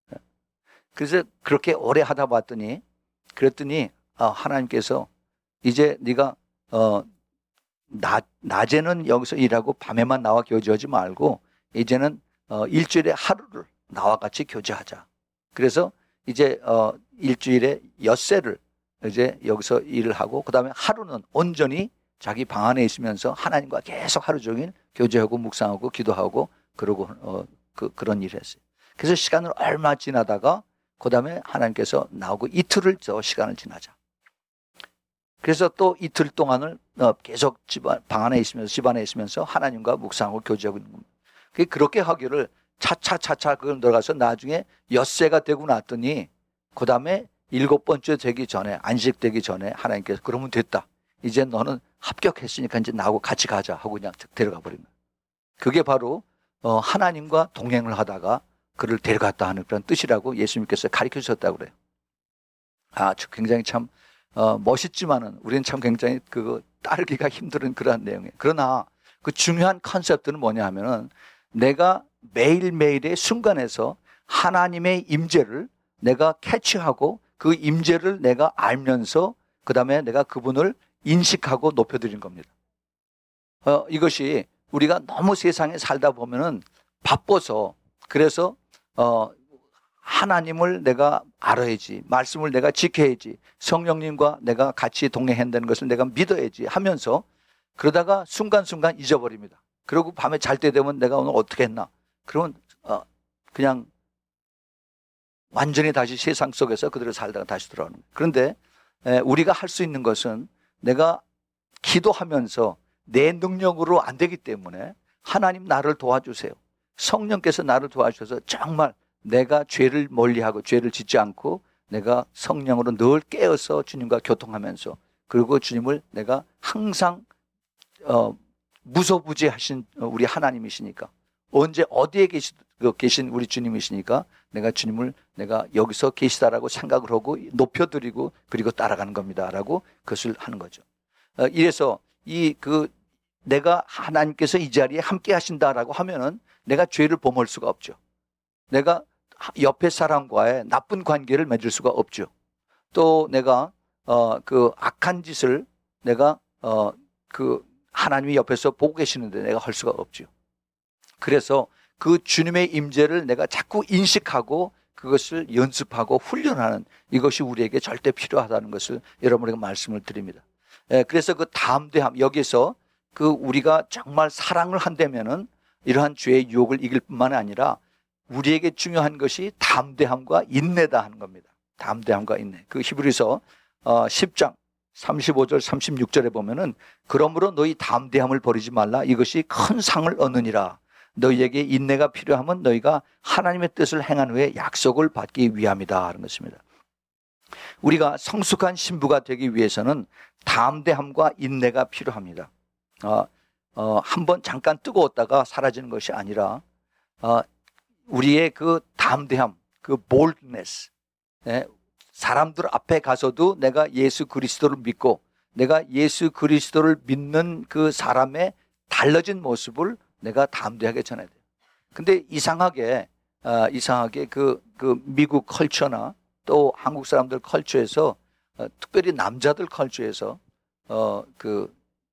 그래서 그렇게 오래 하다 봤더니 그랬더니 아, 하나님께서 이제 네가 어, 낮, 낮에는 여기서 일하고 밤에만 나와 교제하지 말고 이제는 어, 일주일에 하루를 나와 같이 교제하자. 그래서 이제 어, 일주일에 엿새를 이제 여기서 일을 하고 그 다음에 하루는 온전히 자기 방 안에 있으면서 하나님과 계속 하루 종일 교제하고 묵상하고 기도하고 그러고 어, 그, 그런 일을 했어요. 그래서 시간을 얼마 지나다가 그 다음에 하나님께서 나오고 이틀을 더 시간을 지나자. 그래서 또 이틀 동안을 계속 집안, 방 안에 있으면서 집 안에 있으면서 하나님과 묵상하고 교제하고 있는 겁니다. 그렇게 하기를 차차차차 그걸 들어가서 나중에 엿새가 되고 났더니 그 다음에 일곱 번째 되기 전에 안식되기 전에 하나님께서 그러면 됐다. 이제 너는 합격했으니까 이제 나하고 같이 가자 하고 그냥 데려가 버린 거예요. 그게 바로 하나님과 동행을 하다가 그를 데려갔다 하는 그런 뜻이라고 예수님께서 가르쳐 주셨다고 그래요. 아, 굉장히 참 어, 멋있지만은 우리는 참 굉장히 그거 따르기가 힘든 그러한 내용이에요. 그러나 그 중요한 컨셉트는 뭐냐 하면은 내가 매일매일의 순간에서 하나님의 임재를 내가 캐치하고 그 임재를 내가 알면서 그 다음에 내가 그분을 인식하고 높여드린 겁니다. 어, 이것이 우리가 너무 세상에 살다 보면은 바빠서 그래서 어, 하나님을 내가 알아야지, 말씀을 내가 지켜야지, 성령님과 내가 같이 동행한다는 것을 내가 믿어야지 하면서 그러다가 순간순간 잊어버립니다. 그리고 밤에 잘 때 되면 내가 오늘 어떻게 했나? 그러면 어, 그냥 완전히 다시 세상 속에서 그대로 살다가 다시 돌아오는 거예요. 그런데 에, 우리가 할 수 있는 것은 내가 기도하면서 내 능력으로 안 되기 때문에 하나님 나를 도와주세요. 성령께서 나를 도와주셔서 정말 내가 죄를 멀리하고 죄를 짓지 않고 내가 성령으로 늘 깨어서 주님과 교통하면서 그리고 주님을 내가 항상 어, 무소부지하신 우리 하나님이시니까 언제 어디에 계시, 계신 우리 주님이시니까 내가 주님을 내가 여기서 계시다라고 생각을 하고 높여드리고 그리고 따라가는 겁니다라고 그것을 하는 거죠. 어, 이래서 이 그 내가 하나님께서 이 자리에 함께 하신다라고 하면은 내가 죄를 범할 수가 없죠. 내가 옆에 사람과의 나쁜 관계를 맺을 수가 없죠. 또 내가 어, 그 악한 짓을 내가 어, 그 하나님이 옆에서 보고 계시는데 내가 할 수가 없죠. 그래서 그 주님의 임재를 내가 자꾸 인식하고 그것을 연습하고 훈련하는 이것이 우리에게 절대 필요하다는 것을 여러분에게 말씀을 드립니다. 예, 그래서 그 담대함 여기서 그 우리가 정말 사랑을 한다면은 이러한 죄의 유혹을 이길 뿐만 아니라 우리에게 중요한 것이 담대함과 인내다 하는 겁니다. 담대함과 인내. 그 히브리서 십 장 삼십오 절 삼십육 절에 보면은 그러므로 너희 담대함을 버리지 말라. 이것이 큰 상을 얻느니라. 너희에게 인내가 필요하면 너희가 하나님의 뜻을 행한 후에 약속을 받기 위함이다 하는 것입니다. 우리가 성숙한 신부가 되기 위해서는 담대함과 인내가 필요합니다. 어, 어, 한번 잠깐 뜨거웠다가 사라지는 것이 아니라 어, 우리의 그 담대함, 그 boldness, 예, 사람들 앞에 가서도 내가 예수 그리스도를 믿고 내가 예수 그리스도를 믿는 그 사람의 달라진 모습을 내가 담대하게 전해야 돼요. 근데 이상하게 어, 이상하게 그, 그 미국 컬처나 또 한국 사람들 컬처에서 어, 특별히 남자들 컬처에서 어, 그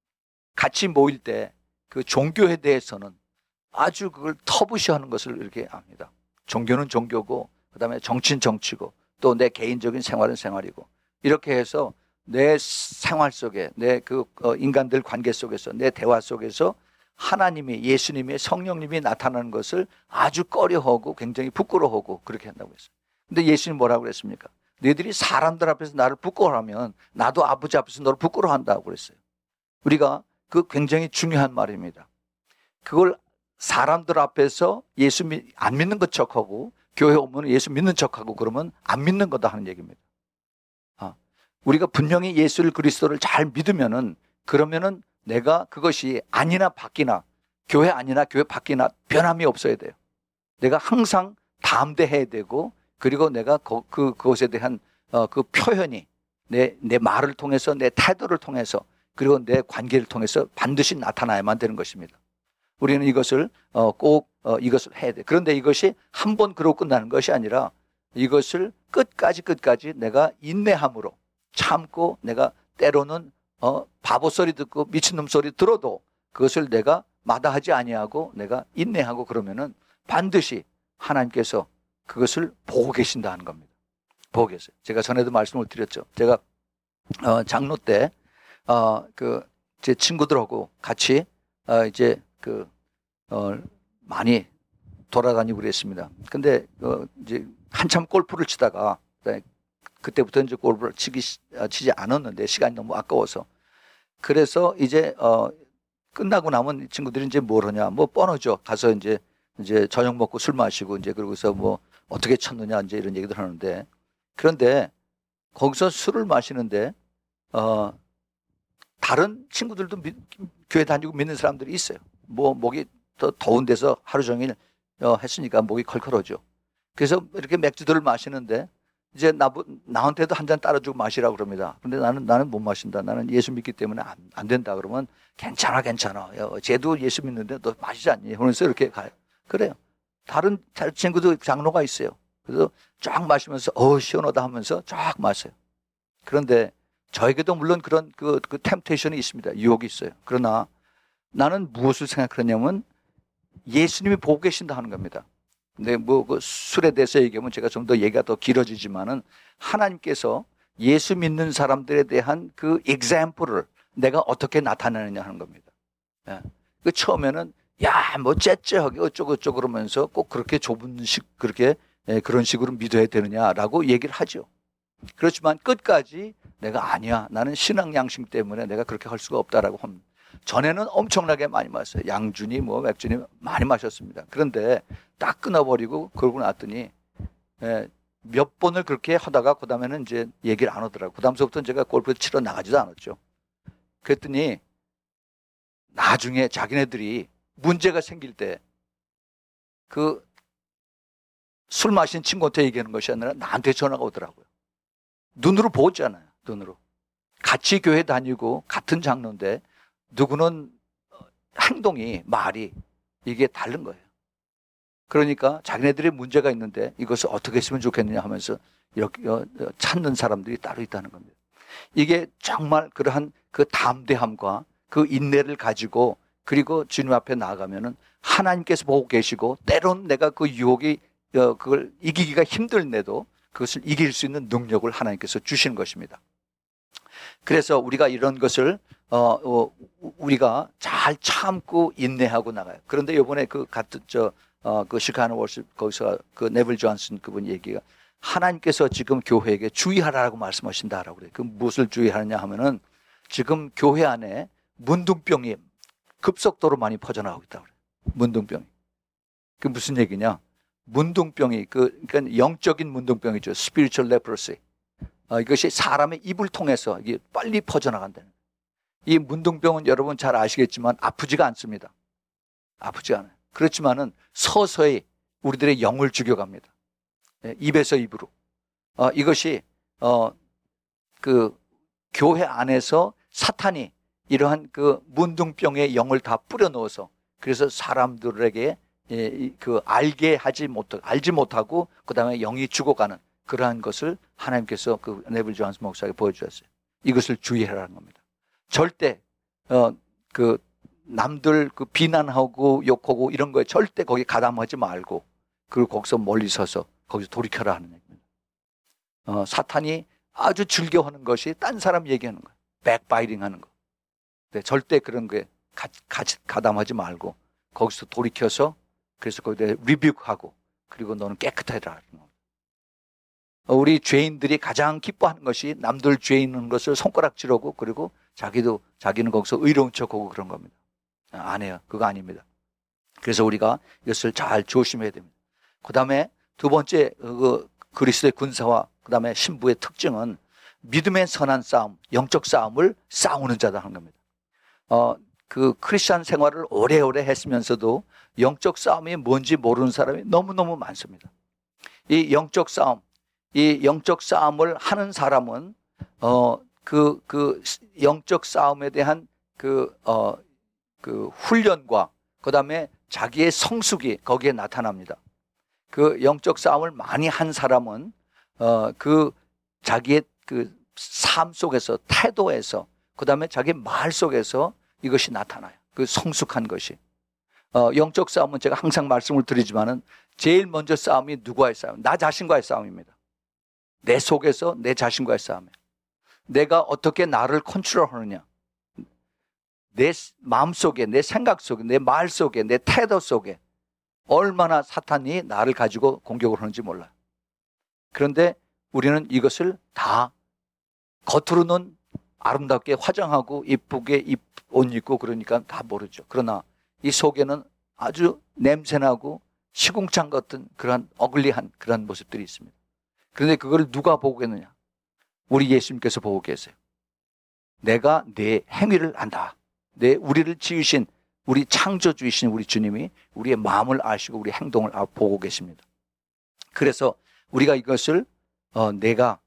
같이 모일 때 그 종교에 대해서는 아주 그걸 터부시하는 것을 이렇게 압니다. 종교는 종교고 그다음에 정치는 정치고 또 내 개인적인 생활은 생활이고 이렇게 해서 내 생활 속에 내 그 인간들 관계 속에서 내 대화 속에서 하나님이 예수님의 성령님이 나타나는 것을 아주 꺼려하고 굉장히 부끄러워하고 그렇게 한다고 했어요. 근데 예수님 뭐라고 그랬습니까? 너희들이 사람들 앞에서 나를 부끄러워하면 나도 아버지 앞에서 너를 부끄러워한다고 그랬어요. 우리가 그 굉장히 중요한 말입니다. 그걸 사람들 앞에서 예수 안 믿는 것 척하고 교회 오면 예수 믿는 척하고 그러면 안 믿는 거다 하는 얘기입니다. 아, 우리가 분명히 예수를 그리스도를 잘 믿으면은 그러면은 내가 그것이 아니나 바뀌나 교회 아니나 교회 바뀌나 변함이 없어야 돼요. 내가 항상 담대해야 되고 그리고 내가 그, 그, 그것에 대한 어, 그 표현이 내, 내 말을 통해서 내 태도를 통해서 그리고 내 관계를 통해서 반드시 나타나야만 되는 것입니다. 우리는 이것을 어, 꼭 어, 이것을 해야 돼. 그런데 이것이 한 번 그러고 끝나는 것이 아니라 이것을 끝까지 끝까지 내가 인내함으로 참고 내가 때로는 어, 바보 소리 듣고 미친놈 소리 들어도 그것을 내가 마다하지 아니하고 내가 인내하고 그러면은 반드시 하나님께서 그것을 보고 계신다 하는 겁니다. 보고 계세요. 제가 전에도 말씀을 드렸죠. 제가 어, 장로 때 어, 그 제 친구들하고 같이 어, 이제 그 어, 많이 돌아다니고 그랬습니다. 근데 어, 이제 한참 골프를 치다가 그때부터 이제 골프를 치기 치지 않았는데 시간이 너무 아까워서 그래서 이제 어, 끝나고 나면 이 친구들이 이제 뭘 하냐 뭐 뻔하죠. 가서 이제 이제 저녁 먹고 술 마시고 이제 그러고서 뭐 어떻게 쳤느냐 이제 이런 얘기들 하는데 그런데 거기서 술을 마시는데 어 다른 친구들도 미, 교회 다니고 믿는 사람들이 있어요. 뭐 목이 더 더운 데서 하루 종일 어, 했으니까 목이 컬컬하죠. 그래서 이렇게 맥주들을 마시는데 이제 나 나한테도 한 잔 따라주고 마시라고 그럽니다. 근데 나는 나는 못 마신다. 나는 예수 믿기 때문에 안, 안 된다. 그러면 괜찮아 괜찮아. 야, 쟤도 예수 믿는데 너 마시지 않니? 그러면서 이렇게 가요. 그래요. 다른 친구도 장로가 있어요. 그래서 쫙 마시면서 어 시원하다 하면서 쫙 마셔요. 그런데 저에게도 물론 그런 그, 그 템테이션이 있습니다. 유혹이 있어요. 그러나 나는 무엇을 생각하냐면 예수님이 보고 계신다 하는 겁니다. 근데 뭐 그 술에 대해서 얘기하면 제가 좀 더 얘기가 더 길어지지만은 하나님께서 예수 믿는 사람들에 대한 그 example을 내가 어떻게 나타내느냐 하는 겁니다. 예. 그 처음에는 야, 뭐 째째하게 어쩌고 어쩌고 그러면서 꼭 그렇게 좁은 식 그렇게 예, 그런 식으로 믿어야 되느냐라고 얘기를 하죠. 그렇지만 끝까지 내가 아니야. 나는 신앙 양심 때문에 내가 그렇게 할 수가 없다라고 합니다. 전에는 엄청나게 많이 마셨어요. 양준이 뭐 맥준이 많이 마셨습니다. 그런데 딱 끊어버리고 그러고 났더니 예, 몇 번을 그렇게 하다가 그 다음에는 이제 얘기를 안 하더라고요. 그 다음서부터는 제가 골프 치러 나가지도 않았죠. 그랬더니 나중에 자기네들이 문제가 생길 때 그 술 마신 친구한테 얘기하는 것이 아니라 나한테 전화가 오더라고요. 눈으로 보잖아요. 눈으로. 같이 교회 다니고 같은 장로인데 누구는 행동이 말이 이게 다른 거예요. 그러니까 자기네들의 문제가 있는데 이것을 어떻게 했으면 좋겠느냐 하면서 이렇게 찾는 사람들이 따로 있다는 겁니다. 이게 정말 그러한 그 담대함과 그 인내를 가지고 그리고 주님 앞에 나아가면은 하나님께서 보고 계시고 때론 내가 그 유혹이 그걸 이기기가 힘들는데도 그것을 이길 수 있는 능력을 하나님께서 주시는 것입니다. 그래서 우리가 이런 것을 어, 어 우리가 잘 참고 인내하고 나가요. 그런데 이번에 그 같은 저 어, 그 시카고 월십 거기서 그 네빌 존슨 그분 얘기가 하나님께서 지금 교회에게 주의하라고 말씀하신다라고 그래요. 그 무엇을 주의하느냐 하면은 지금 교회 안에 문둥병이 급속도로 많이 퍼져나가고 있다고 그래요. 문둥병이. 그 무슨 얘기냐? 문둥병이 그 그러니까 영적인 문둥병이죠. spiritual leprosy. 어, 이것이 사람의 입을 통해서 이게 빨리 퍼져나간다는. 이 문둥병은 여러분 잘 아시겠지만 아프지가 않습니다. 아프지 않아요. 그렇지만은 서서히 우리들의 영을 죽여갑니다. 예, 입에서 입으로. 어, 이것이 어, 그 교회 안에서 사탄이 이러한 그 문둥병의 영을 다 뿌려 넣어서 그래서 사람들에게 예, 그 알게 하지 못 알지 못하고 그 다음에 영이 죽어가는 그러한 것을 하나님께서 그 네빌 존슨 목사에게 보여주셨어요. 이것을 주의하라는 겁니다. 절대 어, 그 남들 그 비난하고 욕하고 이런 거에 절대 거기 가담하지 말고 그리고 거기서 멀리 서서 거기서 돌이켜라 하는 얘기입니다. 어, 사탄이 아주 즐겨하는 것이 딴 사람 얘기하는 거예요. 백바이팅 하는 거. 네, 절대 그런 거에 같이 가담하지 말고 거기서 돌이켜서 그래서 거기에 리뷰하고 그리고 너는 깨끗해라. 우리 죄인들이 가장 기뻐하는 것이 남들 죄 있는 것을 손가락질하고 그리고 자기도 자기는 거기서 의로운 척하고 그런 겁니다. 안 해요. 그거 아닙니다. 그래서 우리가 이것을 잘 조심해야 됩니다. 그 다음에 두 번째 그 그리스도의 군사와 그 다음에 신부의 특징은 믿음의 선한 싸움, 영적 싸움을 싸우는 자다 하는 겁니다. 어, 그 크리스찬 생활을 오래오래 했으면서도 영적 싸움이 뭔지 모르는 사람이 너무너무 많습니다. 이 영적 싸움, 이 영적 싸움을 하는 사람은 어, 그, 그 영적 싸움에 대한 그, 어, 그 훈련과 그 다음에 자기의 성숙이 거기에 나타납니다. 그 영적 싸움을 많이 한 사람은 어, 그 자기의 그 삶 속에서, 태도에서, 그 다음에 자기 말 속에서 이것이 나타나요. 그 성숙한 것이. 어, 영적 싸움은 제가 항상 말씀을 드리지만은 제일 먼저 싸움이 누구와의 싸움? 나 자신과의 싸움입니다. 내 속에서 내 자신과의 싸움이에요. 내가 어떻게 나를 컨트롤하느냐. 내 마음 속에, 내 생각 속에, 내 말 속에, 내 태도 속에 얼마나 사탄이 나를 가지고 공격을 하는지 몰라요. 그런데 우리는 이것을 다 겉으로는 아름답게 화장하고 이쁘게 옷 입고 그러니까 다 모르죠. 그러나 이 속에는 아주 냄새나고 시궁창 같은 그런 어글리한 그런 모습들이 있습니다. 그런데 그걸 누가 보고 있느냐? 우리 예수님께서 보고 계세요. 내가 내 행위를 안다. 내 우리를 지으신 우리 창조주이신 우리 주님이 우리의 마음을 아시고 우리 행동을 보고 계십니다. 그래서 우리가 이것을 어, 내가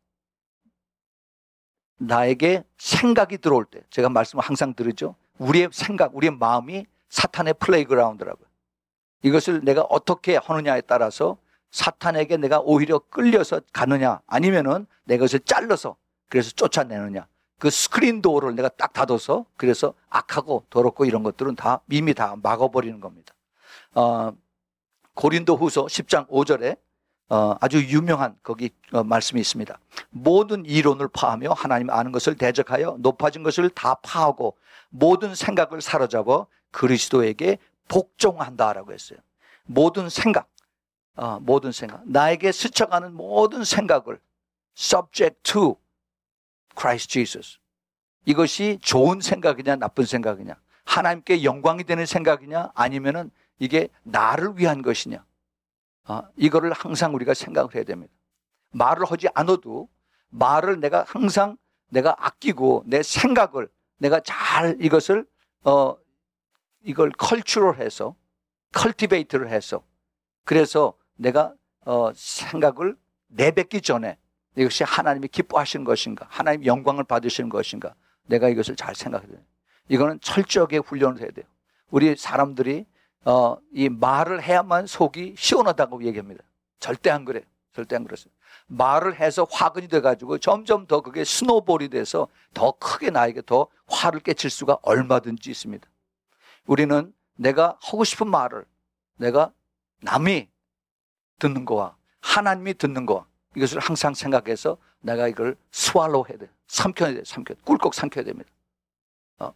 나에게 생각이 들어올 때, 제가 말씀을 항상 드리죠. 우리의 생각, 우리의 마음이 사탄의 플레이그라운드라고요. 이것을 내가 어떻게 하느냐에 따라서 사탄에게 내가 오히려 끌려서 가느냐, 아니면은 내가 것을 잘라서 그래서 쫓아내느냐. 그 스크린 도어를 내가 딱 닫아서 그래서 악하고 더럽고 이런 것들은 다 이미 다 막아버리는 겁니다. 어, 고린도 후서 십 장 오 절에 어, 아주 유명한 거기 어, 말씀이 있습니다. 모든 이론을 파하며 하나님 아는 것을 대적하여 높아진 것을 다 파하고 모든 생각을 사로잡아 그리스도에게 복종한다라고 했어요. 모든 생각, 어, 모든 생각, 나에게 스쳐가는 모든 생각을 subject to Christ Jesus. 이것이 좋은 생각이냐 나쁜 생각이냐, 하나님께 영광이 되는 생각이냐 아니면은 이게 나를 위한 것이냐, 어, 이거를 항상 우리가 생각을 해야 됩니다. 말을 하지 않아도 말을 내가 항상 내가 아끼고 내 생각을 내가 잘 이것을 어 이걸 컬처럴해서 컬티베이트를 해서 그래서 내가 어 생각을 내뱉기 전에 이것이 하나님이 기뻐하시는 것인가, 하나님 영광을 받으시는 것인가, 내가 이것을 잘 생각해야 돼요. 이거는 철저하게 훈련을 해야 돼요. 우리 사람들이 어, 이 말을 해야만 속이 시원하다고 얘기합니다. 절대 안 그래요. 절대 안 그렇습니다. 말을 해서 화근이 돼가지고 점점 더 그게 스노볼이 돼서 더 크게 나에게 더 화를 끼칠 수가 얼마든지 있습니다. 우리는 내가 하고 싶은 말을 내가 남이 듣는 거와 하나님이 듣는 거와 이것을 항상 생각해서 내가 이걸 스왈로우 해야 돼요. 삼켜야 돼요. 삼켜. 꿀꺽 삼켜야 됩니다. 어.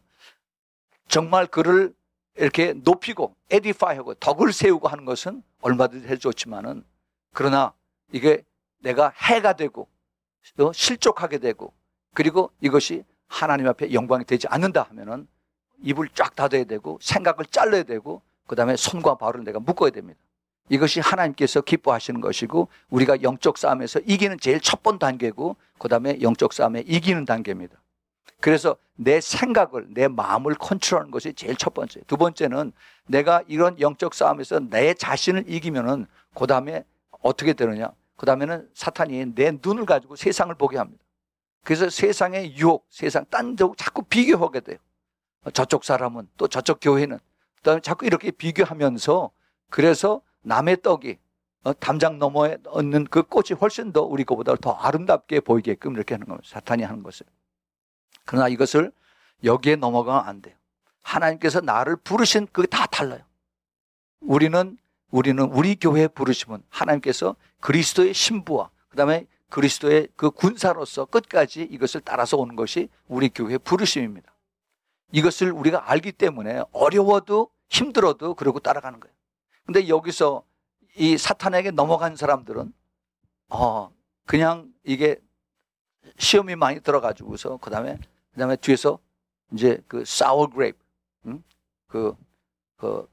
정말 그를 이렇게 높이고 에디파이하고 덕을 세우고 하는 것은 얼마든지 해도 좋지만은 그러나 이게 내가 해가 되고 또 실족하게 되고 그리고 이것이 하나님 앞에 영광이 되지 않는다 하면은 입을 쫙 닫아야 되고 생각을 잘라야 되고 그 다음에 손과 발을 내가 묶어야 됩니다. 이것이 하나님께서 기뻐하시는 것이고 우리가 영적 싸움에서 이기는 제일 첫 번 단계고 그 다음에 영적 싸움에 이기는 단계입니다. 그래서 내 생각을, 내 마음을 컨트롤하는 것이 제일 첫 번째. 두 번째는 내가 이런 영적 싸움에서 내 자신을 이기면은 그 다음에 어떻게 되느냐? 그 다음에는 사탄이 내 눈을 가지고 세상을 보게 합니다. 그래서 세상의 유혹, 세상 딴 데 자꾸 비교하게 돼요. 저쪽 사람은 또 저쪽 교회는 그 다음에 자꾸 이렇게 비교하면서 그래서 남의 떡이 담장 너머에 얻는 그 꽃이 훨씬 더 우리 것보다 더 아름답게 보이게끔 이렇게 하는 겁니다. 사탄이 하는 것을. 그러나 이것을 여기에 넘어가면 안 돼요. 하나님께서 나를 부르신 그게 다 달라요. 우리는 우리는 우리 교회에 부르심은 하나님께서 그리스도의 신부와 그 다음에 그리스도의 그 군사로서 끝까지 이것을 따라서 오는 것이 우리 교회의 부르심입니다. 이것을 우리가 알기 때문에 어려워도 힘들어도 그러고 따라가는 거예요. 근데 여기서 이 사탄에게 넘어간 사람들은 어 그냥 이게 시험이 많이 들어가지고서 그 다음에 그 다음에 뒤에서 이제 그 sour grape, 음? 그, 그,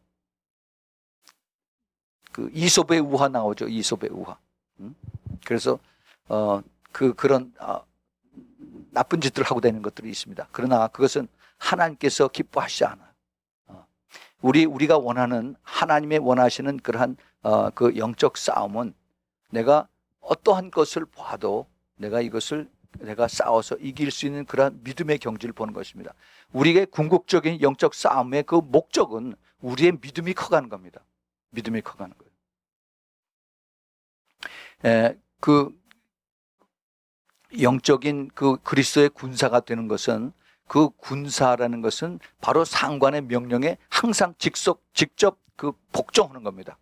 그 이솝의 우화 나오죠. 이솝의 우화. 음? 그래서 어 그 그런 어, 나쁜 짓들을 하고 다니는 것들이 있습니다. 그러나 그것은 하나님께서 기뻐하시지 않아요. 어. 우리 우리가 원하는 하나님의 원하시는 그러한 어, 그 영적 싸움은 내가 어떠한 것을 봐도 내가 이것을 내가 싸워서 이길 수 있는 그러한 믿음의 경지를 보는 것입니다. 우리의 궁극적인 영적 싸움의 그 목적은 우리의 믿음이 커가는 겁니다. 믿음이 커가는 거예요. 에, 그 영적인 그 그리스도의 군사가 되는 것은 그 군사라는 것은 바로 상관의 명령에 항상 직속, 직접 그 복종하는 겁니다.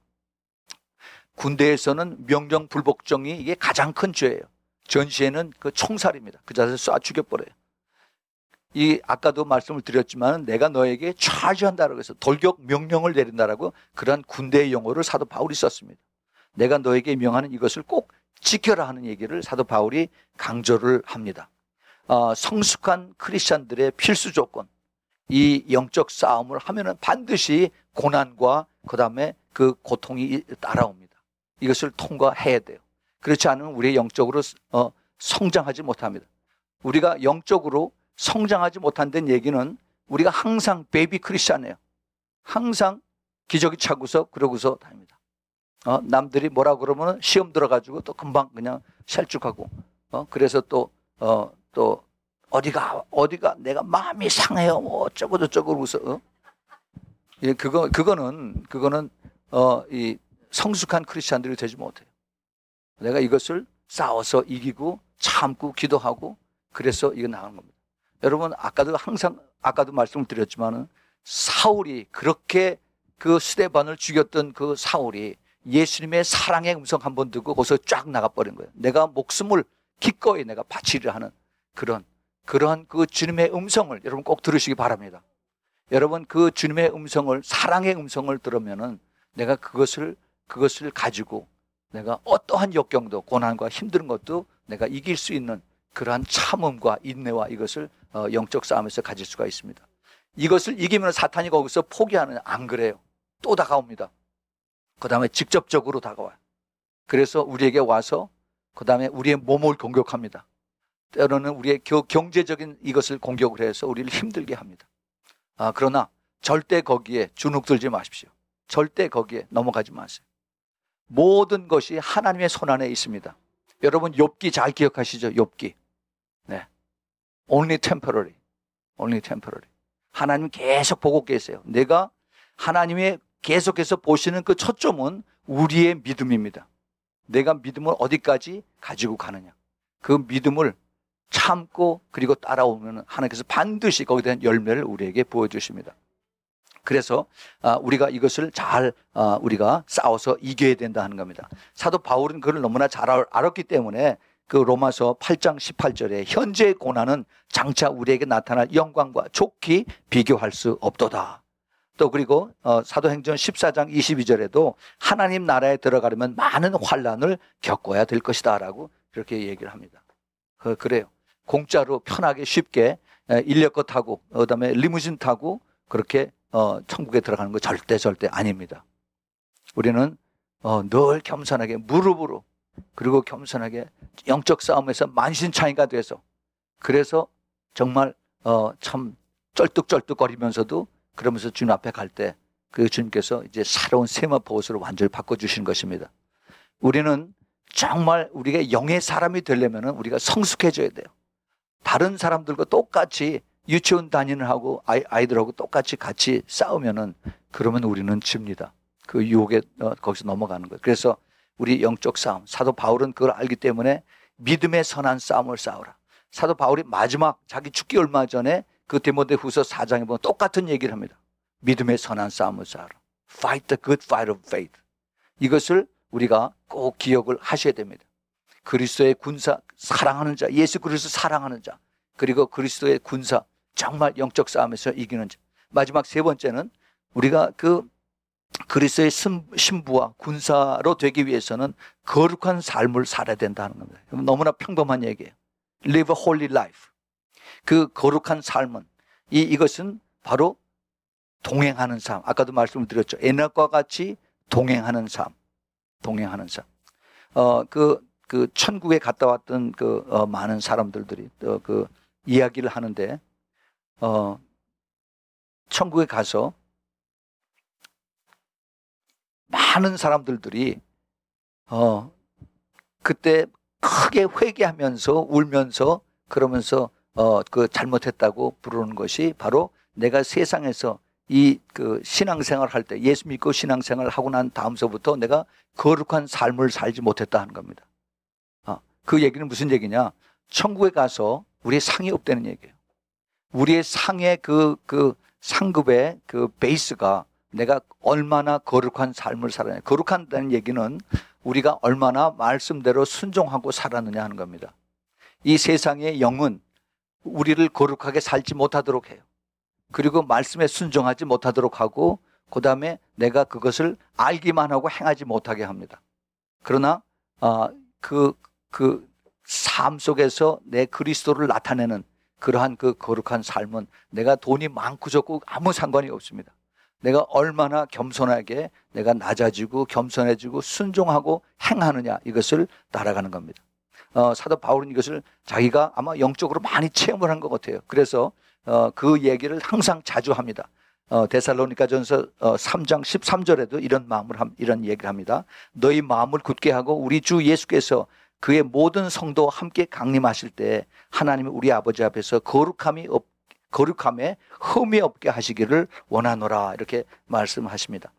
군대에서는 명령 불복종이 이게 가장 큰 죄예요. 전시에는 그 총살입니다. 그 자세를 쏴 죽여버려요. 이 아까도 말씀을 드렸지만 내가 너에게 차지한다라고 해서 돌격 명령을 내린다라고 그러한 군대의 용어를 사도 바울이 썼습니다. 내가 너에게 명하는 이것을 꼭 지켜라 하는 얘기를 사도 바울이 강조를 합니다. 어, 성숙한 크리스찬들의 필수 조건, 이 영적 싸움을 하면은 반드시 고난과 그 다음에 그 고통이 따라옵니다. 이것을 통과해야 돼요. 그렇지 않으면 우리 영적으로 어, 성장하지 못합니다. 우리가 영적으로 성장하지 못한다는 얘기는 우리가 항상 베이비 크리스찬이에요. 항상 기저귀 차고서 그러고서 다닙니다. 어, 남들이 뭐라 그러면 시험 들어가지고 또 금방 그냥 셀쭉하고 어, 그래서 또, 어, 또 어디가 어디가 내가 마음이 상해요 뭐 어쩌고 저쩌고 그러고서 어? 예, 그거 그거는 그거는 어, 이 성숙한 크리스찬들이 되지 못해요. 내가 이것을 싸워서 이기고 참고 기도하고 그래서 이거 나가는 겁니다. 여러분 아까도 항상 아까도 말씀을 드렸지만은 사울이 그렇게 그 스데반을 죽였던 그 사울이 예수님의 사랑의 음성 한번 듣고 거기서 쫙 나가버린 거예요. 내가 목숨을 기꺼이 내가 바치려 하는 그런 그러한 그 주님의 음성을 여러분 꼭 들으시기 바랍니다. 여러분 그 주님의 음성을 사랑의 음성을 들으면은 내가 그것을 그것을 가지고 내가 어떠한 역경도 고난과 힘든 것도 내가 이길 수 있는 그러한 참음과 인내와 이것을 영적 싸움에서 가질 수가 있습니다. 이것을 이기면 사탄이 거기서 포기하느냐? 안 그래요. 또 다가옵니다. 그 다음에 직접적으로 다가와요. 그래서 우리에게 와서 그 다음에 우리의 몸을 공격합니다. 때로는 우리의 경제적인 이것을 공격을 해서 우리를 힘들게 합니다. 아, 그러나 절대 거기에 주눅들지 마십시오. 절대 거기에 넘어가지 마세요. 모든 것이 하나님의 손안에 있습니다. 여러분 욥기 잘 기억하시죠? 욥기. 네. Only temporary. Only temporary. 하나님 계속 보고 계세요. 내가 하나님의 계속해서 보시는 그 초점은 우리의 믿음입니다. 내가 믿음을 어디까지 가지고 가느냐. 그 믿음을 참고 그리고 따라오면 하나님께서 반드시 거기에 대한 열매를 우리에게 보여주십니다. 그래서 우리가 이것을 잘 우리가 싸워서 이겨야 된다 하는 겁니다. 사도 바울은 그걸 너무나 잘 알았기 때문에 그 로마서 팔 장 십팔 절에 현재의 고난은 장차 우리에게 나타날 영광과 좋게 비교할 수 없도다. 또 그리고 사도행전 십사 장 이십이 절에도 하나님 나라에 들어가려면 많은 환난을 겪어야 될 것이다 라고 그렇게 얘기를 합니다. 그래요. 공짜로 편하게 쉽게 인력거 타고 그다음에 리무진 타고 그렇게 어, 천국에 들어가는 거 절대 절대 아닙니다. 우리는 어, 늘 겸손하게 무릎으로 그리고 겸손하게 영적 싸움에서 만신창이가 돼서 그래서 정말 어, 참 쩔뚝쩔뚝거리면서도 그러면서 주님 앞에 갈 때 그 주님께서 이제 새로운 세마포 옷으로 완전히 바꿔주시는 것입니다. 우리는 정말 우리가 영의 사람이 되려면 우리가 성숙해져야 돼요. 다른 사람들과 똑같이 유치원 다니는 하고 아이, 아이들하고 똑같이 같이 싸우면은 그러면 우리는 집니다. 그 유혹에 어, 거기서 넘어가는 거예요. 그래서 우리 영적 싸움, 사도 바울은 그걸 알기 때문에 믿음의 선한 싸움을 싸우라. 사도 바울이 마지막 자기 죽기 얼마 전에 그 디모데후서 사 장에 보면 똑같은 얘기를 합니다. 믿음의 선한 싸움을 싸우라. Fight the good fight of faith. 이것을 우리가 꼭 기억을 하셔야 됩니다. 그리스도의 군사, 사랑하는 자, 예수 그리스도 사랑하는 자, 그리고 그리스도의 군사, 정말 영적 싸움에서 이기는 자. 마지막 세 번째는 우리가 그 그리스도의 신부와 군사로 되기 위해서는 거룩한 삶을 살아야 된다는 겁니다. 너무나 평범한 얘기예요. Live a holy life. 그 거룩한 삶은 이 이것은 바로 동행하는 삶. 아까도 말씀을 드렸죠. 에녹과 같이 동행하는 삶. 동행하는 삶. 어, 그, 그 천국에 갔다 왔던 그 어, 많은 사람들이 어, 그 이야기를 하는데 어, 천국에 가서 많은 사람들이 어 그때 크게 회개하면서 울면서 그러면서 어 그 잘못했다고 부르는 것이 바로 내가 세상에서 이 그 신앙생활 할 때, 예수 믿고 신앙생활 하고 난 다음서부터 내가 거룩한 삶을 살지 못했다 하는 겁니다. 어, 그 얘기는 무슨 얘기냐? 천국에 가서 우리의 상이 없다는 얘기예요. 우리의 상의 그, 그 상급의 그 베이스가 내가 얼마나 거룩한 삶을 살았냐. 거룩한다는 얘기는 우리가 얼마나 말씀대로 순종하고 살았느냐 하는 겁니다. 이 세상의 영은 우리를 거룩하게 살지 못하도록 해요. 그리고 말씀에 순종하지 못하도록 하고 그 다음에 내가 그것을 알기만 하고 행하지 못하게 합니다. 그러나 어, 그, 그 삶 속에서 내 그리스도를 나타내는 그러한 그 거룩한 삶은 내가 돈이 많고 적고 아무 상관이 없습니다. 내가 얼마나 겸손하게 내가 낮아지고 겸손해지고 순종하고 행하느냐, 이것을 따라가는 겁니다. 어, 사도 바울은 이것을 자기가 아마 영적으로 많이 체험을 한 것 같아요. 그래서 어, 그 얘기를 항상 자주 합니다. 어, 데살로니가전서 어, 삼 장 십삼 절에도 이런 마음을 함, 이런 얘기를 합니다. 너희 마음을 굳게 하고 우리 주 예수께서 그의 모든 성도와 함께 강림하실 때 하나님의 우리 아버지 앞에서 거룩함이 없, 거룩함에 흠이 없게 하시기를 원하노라, 이렇게 말씀하십니다.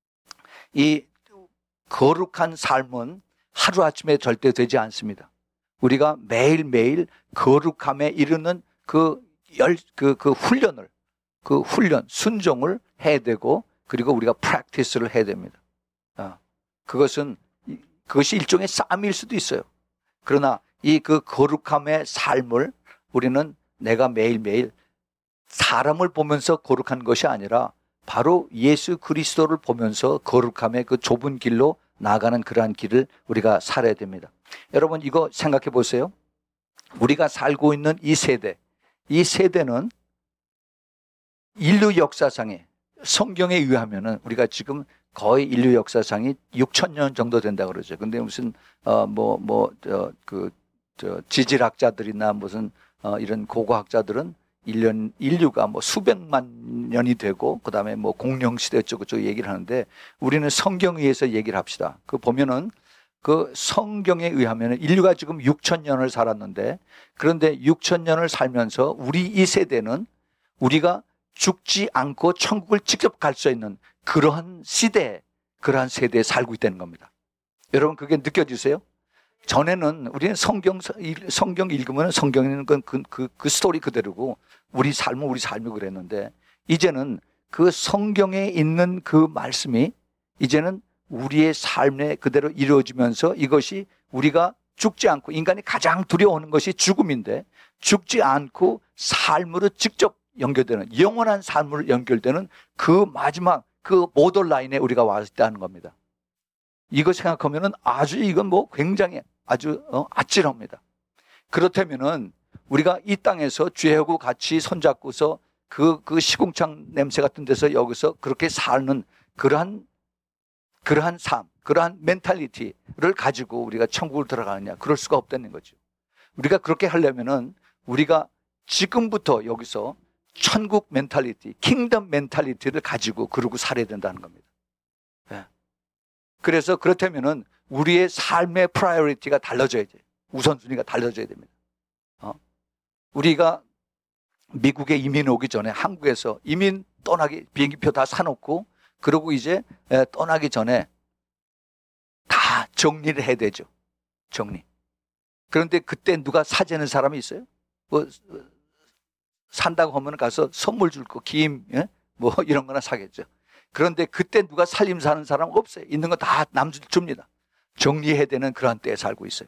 이 거룩한 삶은 하루아침에 절대 되지 않습니다. 우리가 매일매일 거룩함에 이르는 그 열, 그, 그 훈련을, 그 훈련, 순종을 해야 되고, 그리고 우리가 프랙티스를 해야 됩니다. 어, 그것은, 그것이 일종의 싸움일 수도 있어요. 그러나 이 그 거룩함의 삶을 우리는 내가 매일매일 사람을 보면서 거룩한 것이 아니라 바로 예수 그리스도를 보면서 거룩함의 그 좁은 길로 나아가는 그러한 길을 우리가 살아야 됩니다. 여러분, 이거 생각해 보세요. 우리가 살고 있는 이 세대, 이 세대는 인류 역사상에, 성경에 의하면은 우리가 지금 거의 인류 역사상이 육천 년 정도 된다 그러죠. 근데 무슨 어뭐뭐저그 저 지질학자들이나 무슨 어 이런 고고학자들은 인류, 인류가 뭐 수백만 년이 되고 그다음에 뭐 공룡시대 어쩌고저쩌고 얘기를 하는데, 우리는 성경에 의해서 얘기를 합시다. 그 보면은 그 성경에 의하면 인류가 지금 육천 년을 살았는데, 그런데 육천 년을 살면서 우리 이 세대는 우리가 죽지 않고 천국을 직접 갈 수 있는 그러한 시대, 그러한 세대에 살고 있다는 겁니다. 여러분, 그게 느껴지세요? 전에는 우리는 성경, 성경 읽으면 성경에 있는 건 그, 그, 그 스토리 그대로고 우리 삶은 우리 삶이 그랬는데, 이제는 그 성경에 있는 그 말씀이 이제는 우리의 삶에 그대로 이루어지면서 이것이 우리가 죽지 않고, 인간이 가장 두려워하는 것이 죽음인데 죽지 않고 삶으로 직접 연결되는, 영원한 삶으로 연결되는 그 마지막 그 보더 라인에 우리가 와 있다는 겁니다. 이거 생각하면은 아주 이건 뭐 굉장히 아주 어, 아찔합니다. 그렇다면은 우리가 이 땅에서 죄하고 같이 손잡고서 그, 그 시궁창 냄새 같은 데서 여기서 그렇게 사는 그러한 그러한 삶, 그러한 멘탈리티를 가지고 우리가 천국을 들어가느냐? 그럴 수가 없다는 거죠. 우리가 그렇게 하려면은 우리가 지금부터 여기서 천국 멘탈리티, 킹덤 멘탈리티를 가지고 그러고 살아야 된다는 겁니다. 네. 그래서 그렇다면은 우리의 삶의 프라이어리티가 달라져야 돼요. 우선순위가 달라져야 됩니다. 어? 우리가 미국에 이민 오기 전에 한국에서 이민 떠나기 비행기표 다 사놓고 그러고 이제 떠나기 전에 다 정리를 해야 되죠. 정리. 그런데 그때 누가 사재는 사람이 있어요? 뭐 산다고 하면 가서 선물 줄 거, 김, 예? 뭐 이런 거나 사겠죠. 그런데 그때 누가 살림 사는 사람 없어요. 있는 거 다 남들 줍니다. 정리해야 되는 그런 때에 살고 있어요.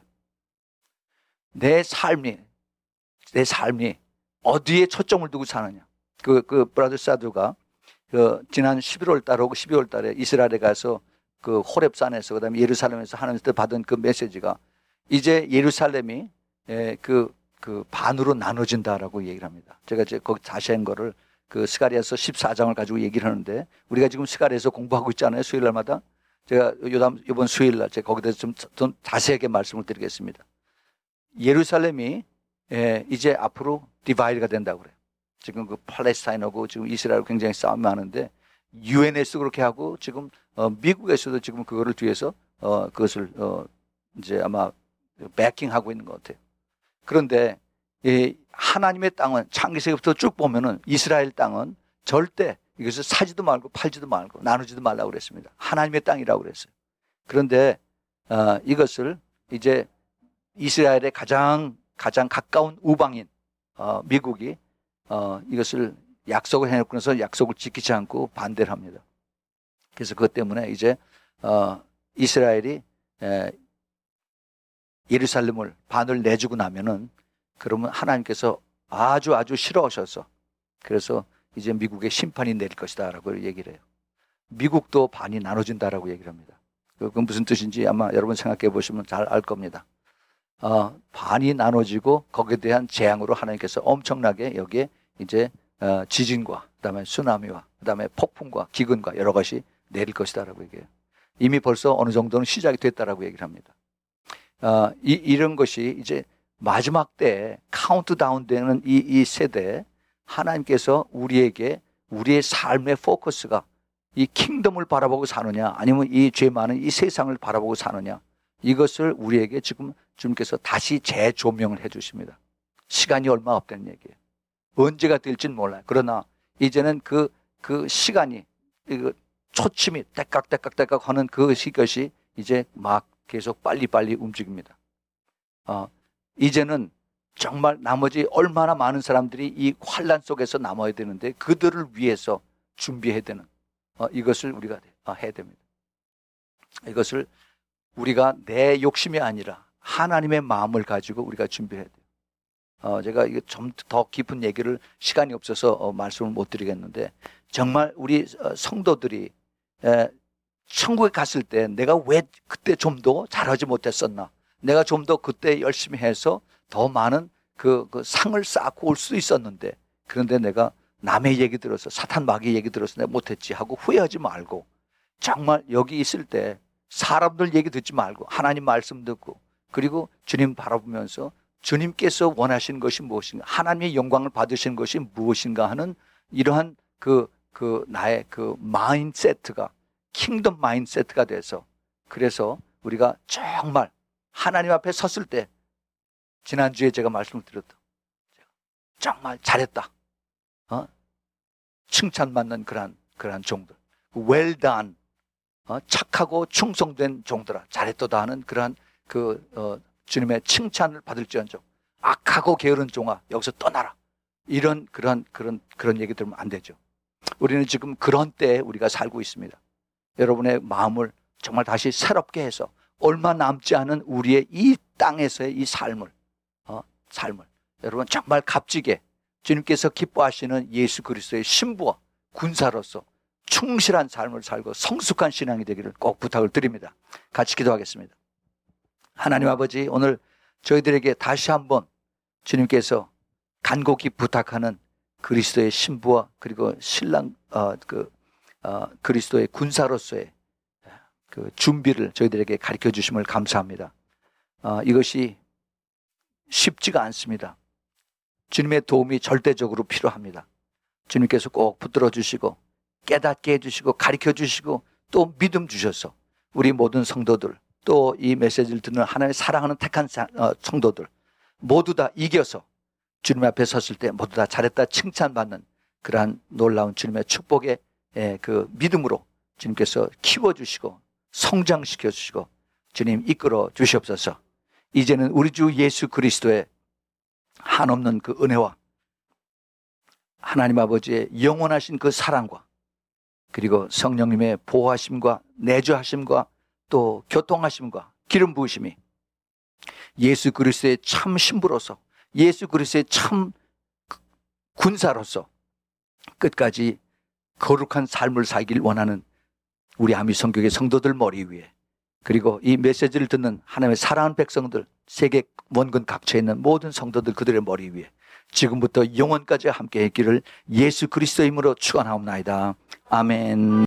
내 삶이, 내 삶이 어디에 초점을 두고 사느냐. 그, 그, 브라더 사두가 그 지난 십일월 달하고 십이월 달에 이스라엘에 가서 그 호렙산에서 그다음에 예루살렘에서 하나님께서 받은 그 메시지가 이제 예루살렘이 그, 그 반으로 나눠진다라고 얘기를 합니다. 제가 이제 거기 자세한 거를 그 스가랴서 십사 장을 가지고 얘기를 하는데, 우리가 지금 스가랴서 공부하고 있잖아요. 수요일 날마다. 제가 요담 이번 수요일 날 제가 거기에 대해서 좀, 좀 자세하게 말씀을 드리겠습니다. 예루살렘이 이제 앞으로 디바이드가 된다고 그래요. 지금 그 팔레스타인하고 지금 이스라엘 굉장히 싸움이 많은데 유엔에서 그렇게 하고 지금 어, 미국에서도 지금 그거를 뒤에서 어, 그것을 어, 이제 아마 배킹하고 있는 것 같아요. 그런데 이 하나님의 땅은 창세기부터 쭉 보면은 이스라엘 땅은 절대 이것을 사지도 말고 팔지도 말고 나누지도 말라고 그랬습니다. 하나님의 땅이라고 그랬어요. 그런데 어, 이것을 이제 이스라엘의 가장 가장 가까운 우방인 어, 미국이 어, 이것을 약속을 해놓고 나서 약속을 지키지 않고 반대를 합니다. 그래서 그것 때문에 이제 어, 이스라엘이 에, 예루살렘을 반을 내주고 나면은 그러면 하나님께서 아주 아주 싫어하셔서 그래서 이제 미국에 심판이 내릴 것이다 라고 얘기를 해요. 미국도 반이 나눠진다라고 얘기를 합니다. 그건 무슨 뜻인지 아마 여러분 생각해 보시면 잘 알 겁니다. 어, 반이 나눠지고 거기에 대한 재앙으로 하나님께서 엄청나게 여기에 이제 어, 지진과 그다음에 쓰나미와 그다음에 폭풍과 기근과 여러 가지 내릴 것이다라고 얘기해요. 이미 벌써 어느 정도는 시작이 됐다라고 얘기를 합니다. 어, 이, 이런 것이 이제 마지막 때에 카운트다운 되는 이, 이 세대에 하나님께서 우리에게 우리의 삶의 포커스가 이 킹덤을 바라보고 사느냐 아니면 이 죄 많은 이 세상을 바라보고 사느냐 이것을 우리에게 지금 주님께서 다시 재조명을 해 주십니다. 시간이 얼마 없다는 얘기예요. 언제가 될지는 몰라요. 그러나 이제는 그, 그 시간이 그 초침이 때깍때깍때깍 하는 그것이 이제 막 계속 빨리빨리 움직입니다. 어, 이제는 정말 나머지 얼마나 많은 사람들이 이 환란 속에서 남아야 되는데 그들을 위해서 준비해야 되는 어, 이것을 우리가 해야 됩니다. 이것을 우리가 내 욕심이 아니라 하나님의 마음을 가지고 우리가 준비해야 돼요. 어, 제가 이게 좀 더 깊은 얘기를 시간이 없어서 어, 말씀을 못 드리겠는데 정말 우리 성도들이 에, 천국에 갔을 때 내가 왜 그때 좀 더 잘하지 못했었나? 내가 좀 더 그때 열심히 해서 더 많은 그, 그 상을 쌓고 올 수 있었는데 그런데 내가 남의 얘기 들어서 사탄 마귀 얘기 들어서 내가 못했지 하고 후회하지 말고 정말 여기 있을 때 사람들 얘기 듣지 말고 하나님 말씀 듣고 그리고 주님 바라보면서 주님께서 원하시는 것이 무엇인가 하나님의 영광을 받으시는 것이 무엇인가 하는 이러한 그, 그 나의 그 마인드세트가 킹덤 마인드세트가 돼서 그래서 우리가 정말 하나님 앞에 섰을 때 지난주에 제가 말씀을 드렸다. 정말 잘했다. 어? 칭찬받는 그러한, 그러한 종들. well done. 어? 착하고 충성된 종들아. 잘했도다 하는 그러한 그, 어, 주님의 칭찬을 받을지언정. 악하고 게으른 종아. 여기서 떠나라. 이런, 그런, 그런, 그런 얘기 들으면 안 되죠. 우리는 지금 그런 때에 우리가 살고 있습니다. 여러분의 마음을 정말 다시 새롭게 해서 얼마 남지 않은 우리의 이 땅에서의 이 삶을, 어, 삶을. 여러분 정말 값지게 주님께서 기뻐하시는 예수 그리스도의 신부와 군사로서 충실한 삶을 살고 성숙한 신앙이 되기를 꼭 부탁을 드립니다. 같이 기도하겠습니다. 하나님 아버지, 오늘 저희들에게 다시 한번 주님께서 간곡히 부탁하는 그리스도의 신부와 그리고 신랑 어, 그 어, 그리스도의 군사로서의 그 준비를 저희들에게 가르쳐 주심을 감사합니다. 어, 이것이 쉽지가 않습니다. 주님의 도움이 절대적으로 필요합니다. 주님께서 꼭 붙들어 주시고 깨닫게 해주시고 가르쳐 주시고 또 믿음 주셔서 우리 모든 성도들 또 이 메시지를 듣는 하나님의 사랑하는 택한 성도들 모두 다 이겨서 주님 앞에 섰을 때 모두 다 잘했다 칭찬받는 그러한 놀라운 주님의 축복의 그 믿음으로 주님께서 키워주시고 성장시켜주시고 주님 이끌어 주시옵소서. 이제는 우리 주 예수 그리스도의 한없는 그 은혜와 하나님 아버지의 영원하신 그 사랑과 그리고 성령님의 보호하심과 내주하심과 또 교통하심과 기름 부으심이 예수 그리스도의 참 신부로서 예수 그리스도의 참 군사로서 끝까지 거룩한 삶을 살길 원하는 우리 아미 성교회 성도들 머리 위에 그리고 이 메시지를 듣는 하나님의 사랑하는 백성들 세계 원근 각처에 있는 모든 성도들 그들의 머리 위에 지금부터 영원까지 함께 했기를 예수 그리스도의 이름으로 축원하옵나이다. 아멘.